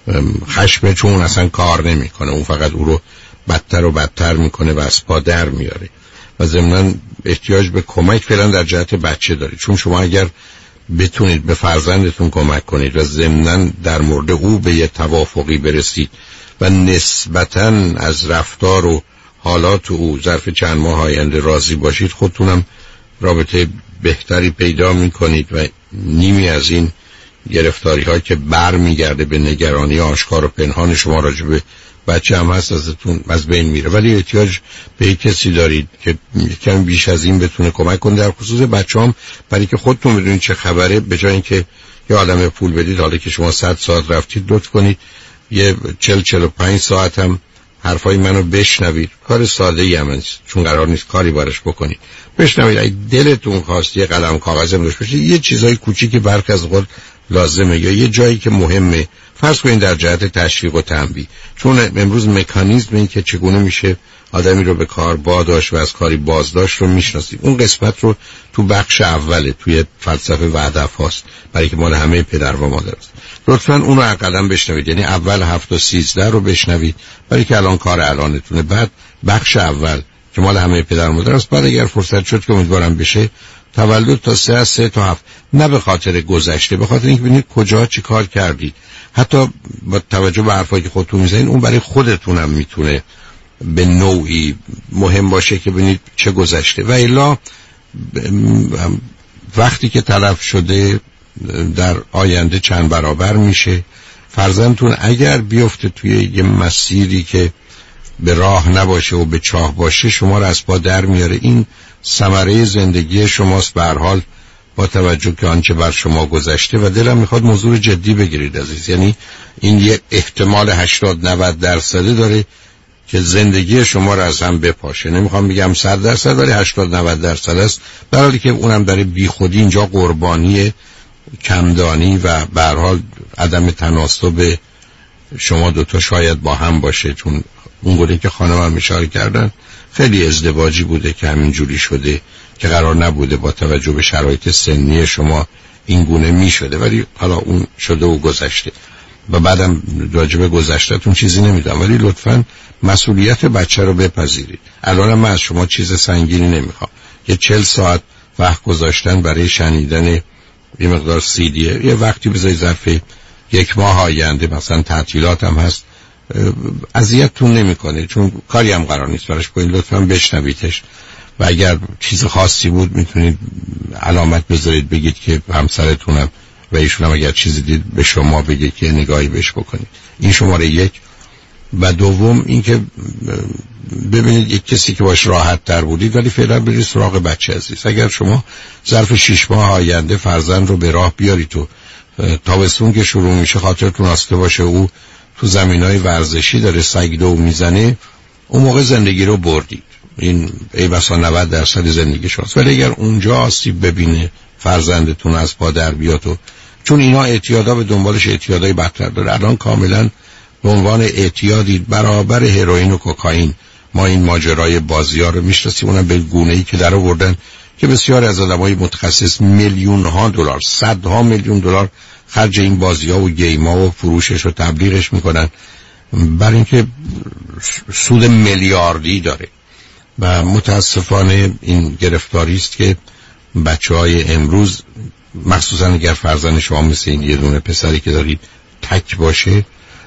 Speaker 2: خشم، چون اون اصلا کار نمیکنه، اون فقط او رو بدتر و بدتر میکنه و از پا در میاره. و ضمناً احتیاج به کمک فعلا در جهت بچه دارید، چون شما اگر بتونید به فرزندتون کمک کنید و ضمناً در مورد او به یه توافقی برسید و نسبتاً از رفتار و حالات او ظرف چند ماه آینده راضی باشید، خودتونم رابطه بهتری پیدا میکنید و نیمی از این گرفتاری ها که بر میگرده به نگرانی آشکار و پنهان شما راجع به بچه هم هست ازتون از بین میره. ولی احتیاج به یک کسی دارید که کمی بیش از این بتونه کمک کنه، در خصوص بچه هم، برای که خودتون بدونید چه خبره، به جای اینکه یه عالمه پول بدید، حالا که شما 100 ساعت رفتید لطف کنید یه 40-45 ساعت هم حرفای منو بشنوید. کار ساده ای هم نیست، چون قرار نیست کاری بارش بکنید، بشنوید. اگه دلتون خواست یه قلم کاغذ هم داشته باشید، یه چیزای کوچیکی برخ از قول لازمه، یا یه جایی که مهمه، فرض کنید در جهت تشویق و تنبیه، چون امروز مکانیزم این که چگونه میشه آدمی رو به کار واداشت و از کاری بازداشت رو میشناسید. اون قسمت رو تو بخش اوله توی فلسفه و هدف هاست، برای که مال همه پدر و مادر است. لطفاً اون رو اقلا بشنوید، یعنی اول 7 تا 13 رو بشنوید، برای که الان کار الانتونه. بعد بخش اول که مال همه پدر و مادر است، بعد اگر فرصت شد که امیدوارم بشه تولد تا 3 تا 7، نه به خاطر گذشته، به خاطر اینکه ببینید کجا چی کار کردید، حتی با توجه به حرفایی که خودتون میزنید اون برای خودتونم میتونه به نوعی مهم باشه که ببینید چه گذشته. و الا وقتی که تلف شده در آینده چند برابر میشه. فرزندتون اگر بیفته توی یه مسیری که به راه نباشه و به چاه باشه، شما رو از پا در میاره. این ثمره زندگی شماست به هر حال، با توجه که آنچه بر شما گذشته. و دلم میخواد موضوع جدی بگیرید عزیز، یعنی این یه احتمال 80-90% داره که زندگی شما رو از هم بپاشه. نمیخوام بگم 100%، ولی 80-90% است، در حالی که اونم داره بی خودی اینجا قربانی کمدانی و به هر حال عدم تناسب شما دوتا شاید با هم باشه، چون اون گونه که خانم هم اشاره کردن خیلی ازدواجی بوده که همین جوری شده که قرار نبوده با توجه به شرایط سنی شما این گونه می شده، ولی حالا اون شده و گذشته و بعدم راجع به گذشته‌تون چیزی نمیدونم. ولی لطفاً مسئولیت بچه رو بپذیرید. الان من از شما چیز سنگینی نمیخوام، یه 40 ساعت وقت گذاشتن برای شنیدن یه مقدار سیدیه، یه وقتی بذارید ظرف 1 ماه آینده، مثلا تعطیلات هم هست، اذیتتون نمیکنه، چون کاری هم قرار نیست براش کنید. لطفاً بشنویدش و اگر چیز خاصی بود میتونید علامت بذارید، بگید که همسرتونم و ایشون هم اگر چیزی دید به شما بگید که نگاهی بهش بکنید. این شماره 1. و دوم اینکه ببینید یک کسی که باش راحت تر بودید، ولی فعلا برید سراغ بچه عزیز. اگر شما ظرف 6 ماه آینده فرزند رو به راه بیارید و تابستون که شروع میشه خاطرتون آسته باشه او تو زمینای ورزشی داره سگدو میزنه، اون موقع زندگی رو بردید. این ای بسا 90% زندگی شماست. ولی اگر اونجا آسیب ببینه فرزندتون از پا در بیاد، و چون اینا اعتیادا به دنبالش اعتیادای بدتر داره، الان کاملا به عنوان اعتیادی برابر هروئین و کوکائین ما این ماجرای بازی‌ها رو میشناسیم، اونم به گونه‌ای که در آوردن که بسیار از آدمای متخصص میلیون‌ها دلار، صدها میلیون دلار خرج این بازی‌ها و گیم‌ها و فروشش و تبلیغش میکنن، برای اینکه سود میلیاردی داره. و متاسفانه این گرفتاری است که بچه‌های امروز، مخصوصا اگر فرزند شما مثل این یه دونه پسری که دارید تک باشه،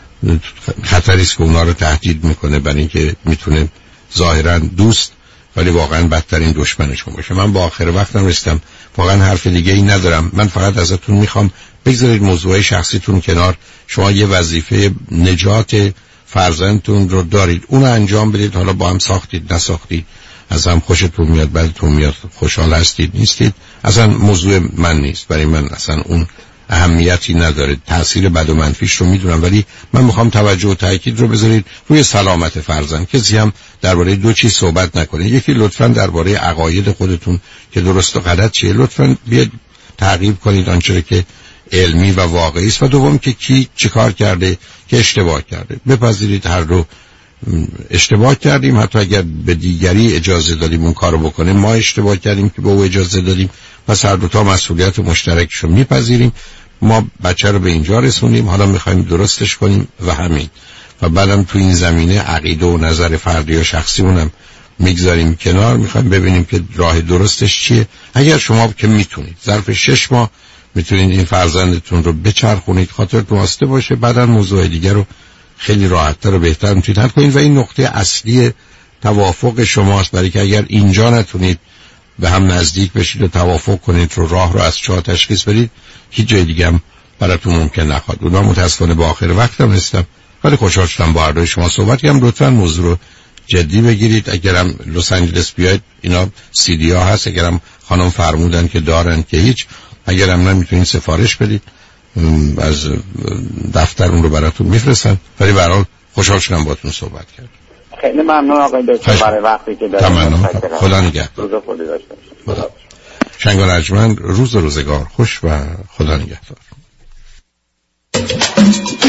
Speaker 2: خطری است که اونا رو تهدید میکنه، برای اینکه میتونه ظاهرا دوست ولی واقعا بدترین دشمنشون باشه. من با آخر وقتم رسیدم، واقعا حرف دیگه ای ندارم. من فقط ازتون میخوام بگذارید موضوع شخصیتون کنار، شما یه وظیفه نجات فرزندتون رو دارید، اون رو انجام بدید. حالا با هم ساختید نساختید، از هم خوشتون میاد بدتون میاد، خوشحال هستید نیستید، اصلا موضوع من نیست. برای من اصلا اون اهمیتی نداره، تأثیر بد و منفیش رو میدونم، ولی من میخوام توجه و تاکید رو بذارید روی سلامت فرزند. کسی هم درباره دو چیز صحبت نکنه. یکی لطفاً درباره عقاید خودتون که درست و غلط چیه لطفاً بیاد تعقیب کنید آنچه که علمی و واقعی است، و دوم که کی چه کار کرده که اشتباه کرده. بپذیرید هر دو اشتباه کردیم، حتی اگر به دیگری اجازه دادیم اون کارو بکنه، ما اشتباه کردیم که به او اجازه دادیم، پس هر دو تا مسئولیت مشترکشو میپذیریم. ما بچه رو به اینجا رسونیم، حالا میخوایم درستش کنیم و همین. و بعدم تو این زمینه عقیده و نظر فردی و شخصیمونم میگذاریم کنار، میخوایم ببینیم که راه درستش چیه. اگر شما که میتونید ظرف 6 ماه میتونید این فرزندتون رو بچرخونید، خاطرتون واسطه باشه، بعداً موضوع دیگر رو خیلی راحت‌تر و بهتر میتونید حل کنید. و این نقطه اصلی توافق شماست، برای که اگر اینجا نتونید به هم نزدیک بشید و توافق کنید رو راه رو از چاه تشخیص بدید، هیچ جای دیگه هم براتون ممکن نخواهد بود. من متاسفانه با آخر وقتم هستم، ولی خوشحال شدم با هر دوی شما صحبت کردم. لطفاً موضوع رو جدی بگیرید. اگرم لس آنجلس بیاید اینا سی دی ها هست، اگرم خانم فرمودن که دارن که هیچ، اگرم نمیتونید سفارش بدید از دفتر اون رو براتون میفرستن. ولی به هر حال خوشحال شدم باهاتون صحبت کردم.
Speaker 6: خیلی ممنون آقای دکتر برای وقتی که دادید.
Speaker 2: خدا نگهدار.
Speaker 6: روز خوبی داشته باشید.
Speaker 2: شنگ و رجمند، روز و روزگار خوش و خدا نگهدار.